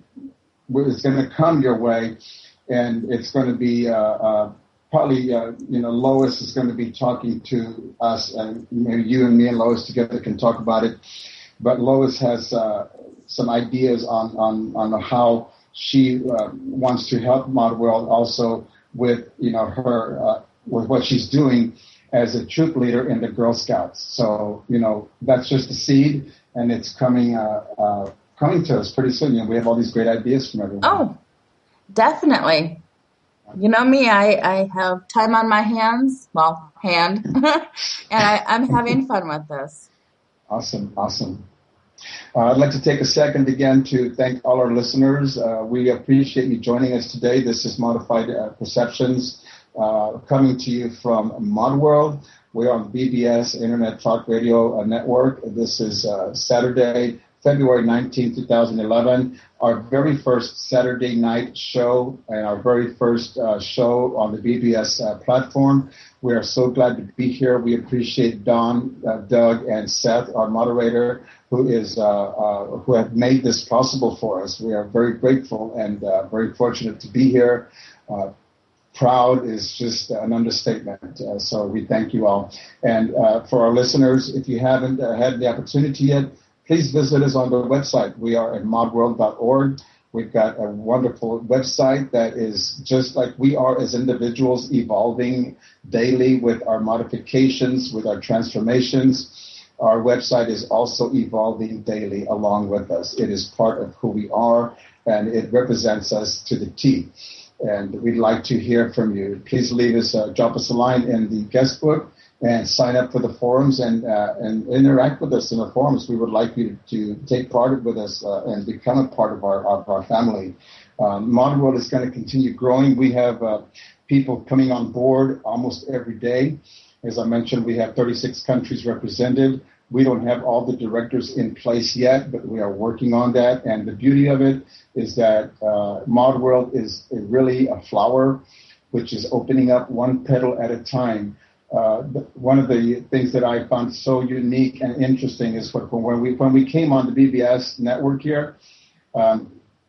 is going to come your way, and it's going to be uh, uh, probably, uh, you know, Lois is going to be talking to us, and maybe you and me and Lois together can talk about it. But Lois has uh, some ideas on, on, on how she uh, wants to help Mod World also with, you know, her, uh, with what she's doing as a troop leader in the Girl Scouts. So, you know, that's just the seed, and it's coming, uh, uh, coming to us pretty soon. You know, we have all these great ideas from everyone. Oh, definitely. You know me, I, I have time on my hands, well, hand, and I, I'm having fun with this. Awesome, awesome. Uh, I'd like to take a second again to thank all our listeners. Uh, we appreciate you joining us today. This is Modified uh, Perceptions uh, coming to you from Mod World. We're on B B S Internet Talk Radio Network. This is uh, Saturday, February nineteenth, twenty eleven, our very first Saturday night show and our very first uh, show on the B B S uh, platform. We are so glad to be here. We appreciate Don, uh, Doug, and Seth, our moderator, who is uh, uh, who have made this possible for us. We are very grateful and uh, very fortunate to be here. Uh, proud is just an understatement. Uh, so we thank you all. And uh, for our listeners, if you haven't uh, had the opportunity yet, please visit us on the website. We are at mod world dot org. We've got a wonderful website that is just like we are as individuals, evolving daily with our modifications, with our transformations. Our website is also evolving daily along with us. It is part of who we are, and it represents us to the T. And we'd like to hear from you. Please leave us, uh, drop us a line in the guest book, and sign up for the forums and uh, and interact with us in the forums. We would like you to, to take part with us uh, and become a part of our of our family. Um, Mod World is going to continue growing. We have uh, people coming on board almost every day. As I mentioned, we have thirty-six countries represented. We don't have all the directors in place yet, but we are working on that. And the beauty of it is that uh, Mod World is really a flower, which is opening up one petal at a time. Uh, one of the things that I found so unique and interesting is what, when we when we came on the B B S network here, um,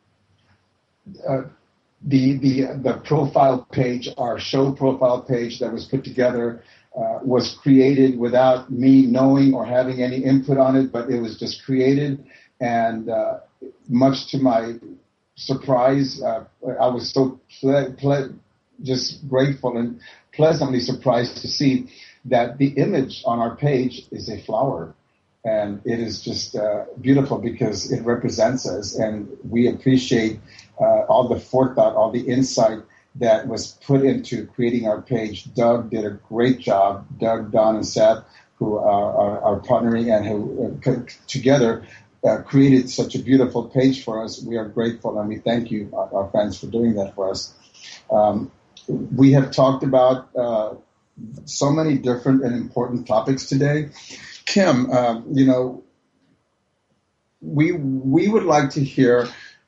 uh, the the the profile page, our show profile page that was put together, uh, was created without me knowing or having any input on it, but it was just created, and uh, much to my surprise, uh, I was so ple- ple- just grateful and pleasantly surprised to see that the image on our page is a flower. And it is just uh, beautiful because it represents us, and we appreciate uh, all the forethought, all the insight that was put into creating our page. Doug did a great job. Doug, Don, and Seth, who are, are, are partnering and who uh, together uh, created such a beautiful page for us. We are grateful, and we thank you, our, our friends, for doing that for us. Um, We have talked about uh, so many different and important topics today. Kim, uh, you know, we we would like to hear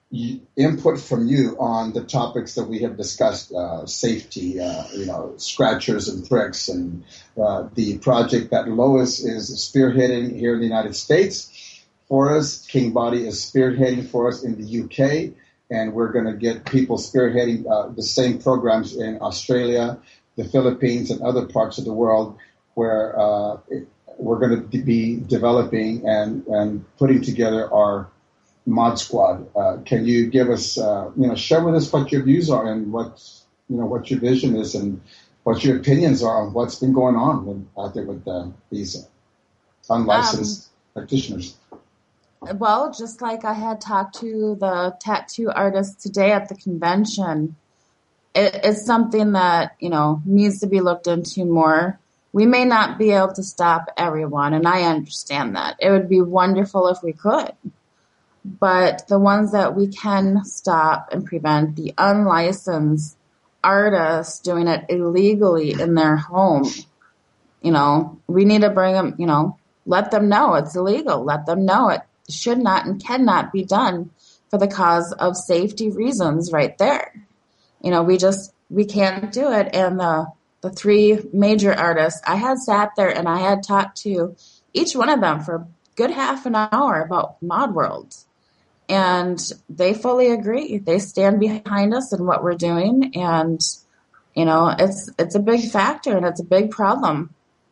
input from you on the topics that we have discussed, uh, safety, uh, you know, scratchers and pricks, and uh, the project that Lois is spearheading here in the United States for us. King Body is spearheading for us in the U K, and we're going to get people spearheading uh, the same programs in Australia, the Philippines, and other parts of the world where uh, we're going to be developing and, and putting together our Mod Squad. Uh, can you give us, uh, you know, share with us what your views are and what, you know, what your vision is and what your opinions are on what's been going on with, out there with uh, these unlicensed um, practitioners? Well, just like I had talked to the tattoo artist today at the convention, it, it's something that, you know, needs to be looked into more. We may not be able to stop everyone, and I understand that. It would be wonderful if we could. But the ones that we can stop and prevent, the unlicensed artists doing it illegally in their home, you know, we need to bring them, you know, let them know it's illegal. Let them know it should not and cannot be done for the cause of safety reasons right there. You know, we just, we can't do it. And the, the three major artists, I had sat there and I had talked to each one of them for a good half an hour about Mod World. And they fully agree. They stand behind us and what we're doing. And, you know, it's it's a big factor and it's a big problem.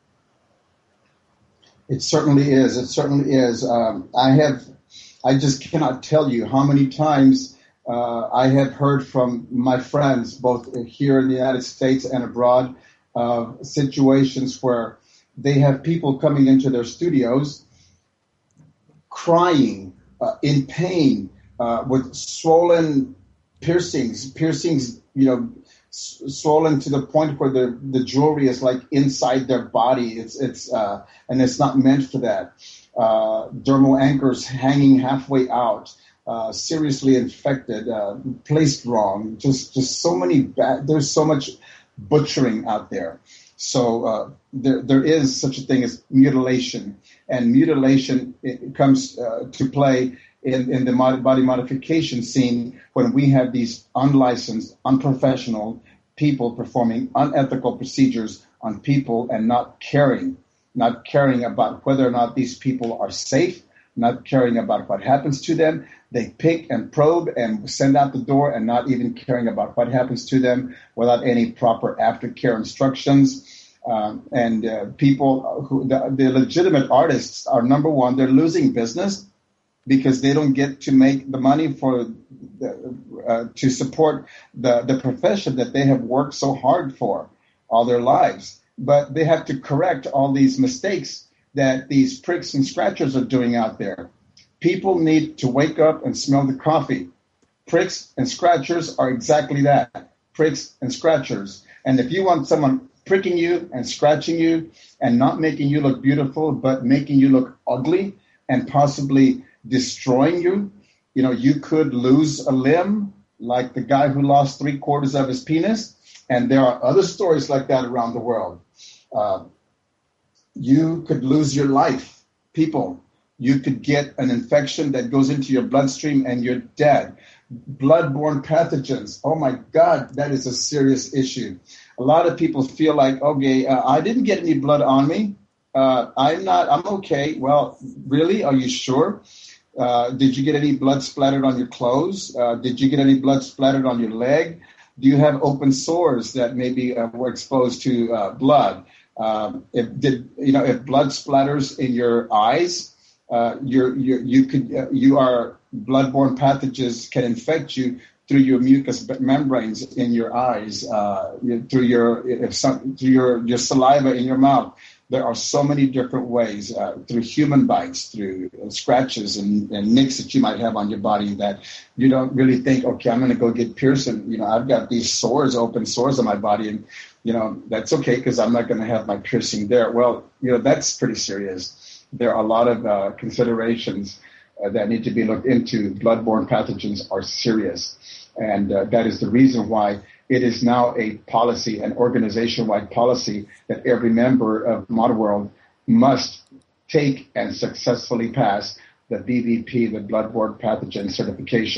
It certainly is. It certainly is. Um, I have, I just cannot tell you how many times uh, I have heard from my friends, both here in the United States and abroad, uh, situations where they have people coming into their studios crying, Uh, in pain, uh, with swollen piercings, piercings, you know, s- swollen to the point where the, the jewelry is like inside their body. It's it's uh, and it's not meant for that. Uh, dermal anchors hanging halfway out, uh, seriously infected, uh, placed wrong. Just just so many bad. There's so much butchering out there. So uh, there there is such a thing as mutilation. And mutilation it comes uh, to play in, in the mod- body modification scene when we have these unlicensed, unprofessional people performing unethical procedures on people and not caring, not caring about whether or not these people are safe, not caring about what happens to them. They pick and probe and send out the door and not even caring about what happens to them without any proper aftercare instructions. Um, and uh, people who the, the legitimate artists are, number one, they're losing business because they don't get to make the money for the, uh, to support the, the profession that they have worked so hard for all their lives. But they have to correct all these mistakes that these pricks and scratchers are doing out there. People need to wake up and smell the coffee. Pricks and scratchers are exactly that, pricks and scratchers. And if you want someone pricking you and scratching you and not making you look beautiful, but making you look ugly and possibly destroying you. You know, you could lose a limb like the guy who lost three quarters of his penis. And there are other stories like that around the world. Uh, you could lose your life. People, you could get an infection that goes into your bloodstream and you're dead. Bloodborne pathogens. Oh, my God, that is a serious issue. A lot of people feel like, okay, uh, I didn't get any blood on me. Uh, I'm not, I'm okay. Well, really? Are you sure? Uh, did you get any blood splattered on your clothes? Uh, did you get any blood splattered on your leg? Do you have open sores that maybe uh, were exposed to uh, blood? Um, if did you know if blood splatters in your eyes, uh, you're, you're, you could uh, you are bloodborne pathogens can infect you through your mucous membranes in your eyes, uh, through your if some, through your, your saliva in your mouth. There are so many different ways, uh, through human bites, through scratches and, and nicks that you might have on your body that you don't really think, okay, I'm going to go get pierced. And, you know, I've got these sores, open sores on my body, and, you know, that's okay because I'm not going to have my piercing there. Well, you know, that's pretty serious. There are a lot of uh, considerations uh, that need to be looked into. Bloodborne pathogens are serious. And uh, that is the reason why it is now a policy, an organization-wide policy that every member of Mod World must take and successfully pass the B V P, the Bloodborne Pathogen Certification.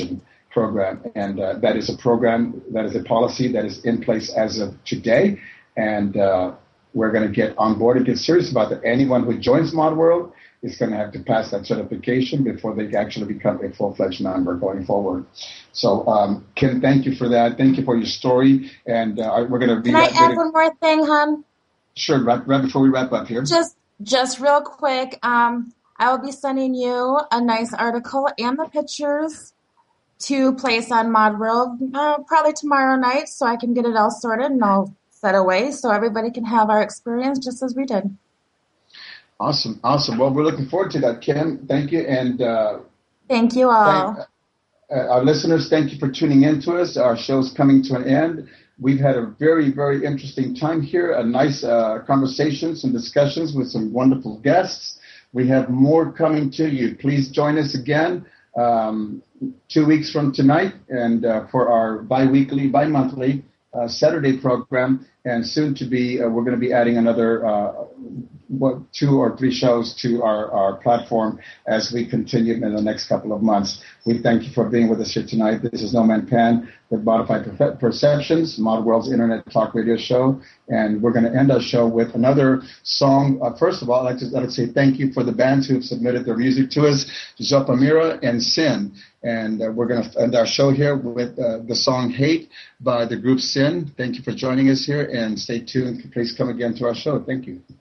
program. And uh, that is a program, that is a policy that is in place as of today. And uh, we're going to get on board and get serious about it. Anyone who joins Mod World is going to have to pass that certification before they actually become a full-fledged member going forward. So, um, Kim, thank you for that. Thank you for your story. And uh, we're going to be... Can I add one more thing, hon? Sure, right, right before we wrap up here. Just, just real quick, um, I will be sending you a nice article and the pictures to place on Mod World uh, probably tomorrow night, so I can get it all sorted and all set away so everybody can have our experience just as we did. Awesome, awesome. Well, we're looking forward to that, Kim. Thank you. And uh, thank you all. Thank, uh, our listeners, thank you for tuning in to us. Our show's coming to an end. We've had a very, very interesting time here, a nice uh, conversations and discussions with some wonderful guests. We have more coming to you. Please join us again um, two weeks from tonight and uh, for our bi-weekly, bi-monthly uh, Saturday program. And soon to be, uh, we're going to be adding another uh, what, two or three shows to our, our platform as we continue in the next couple of months. We thank you for being with us here tonight. This is Nomad Pan with Modified Perceptions, Mod World's Internet Talk Radio Show. And we're going to end our show with another song. Uh, first of all, I'd like to, I'd like to say thank you for the bands who have submitted their music to us, Zopamira and Sin. And uh, we're going to end our show here with uh, the song Hate by the group Sin. Thank you for joining us here, and stay tuned. Please come again to our show. Thank you.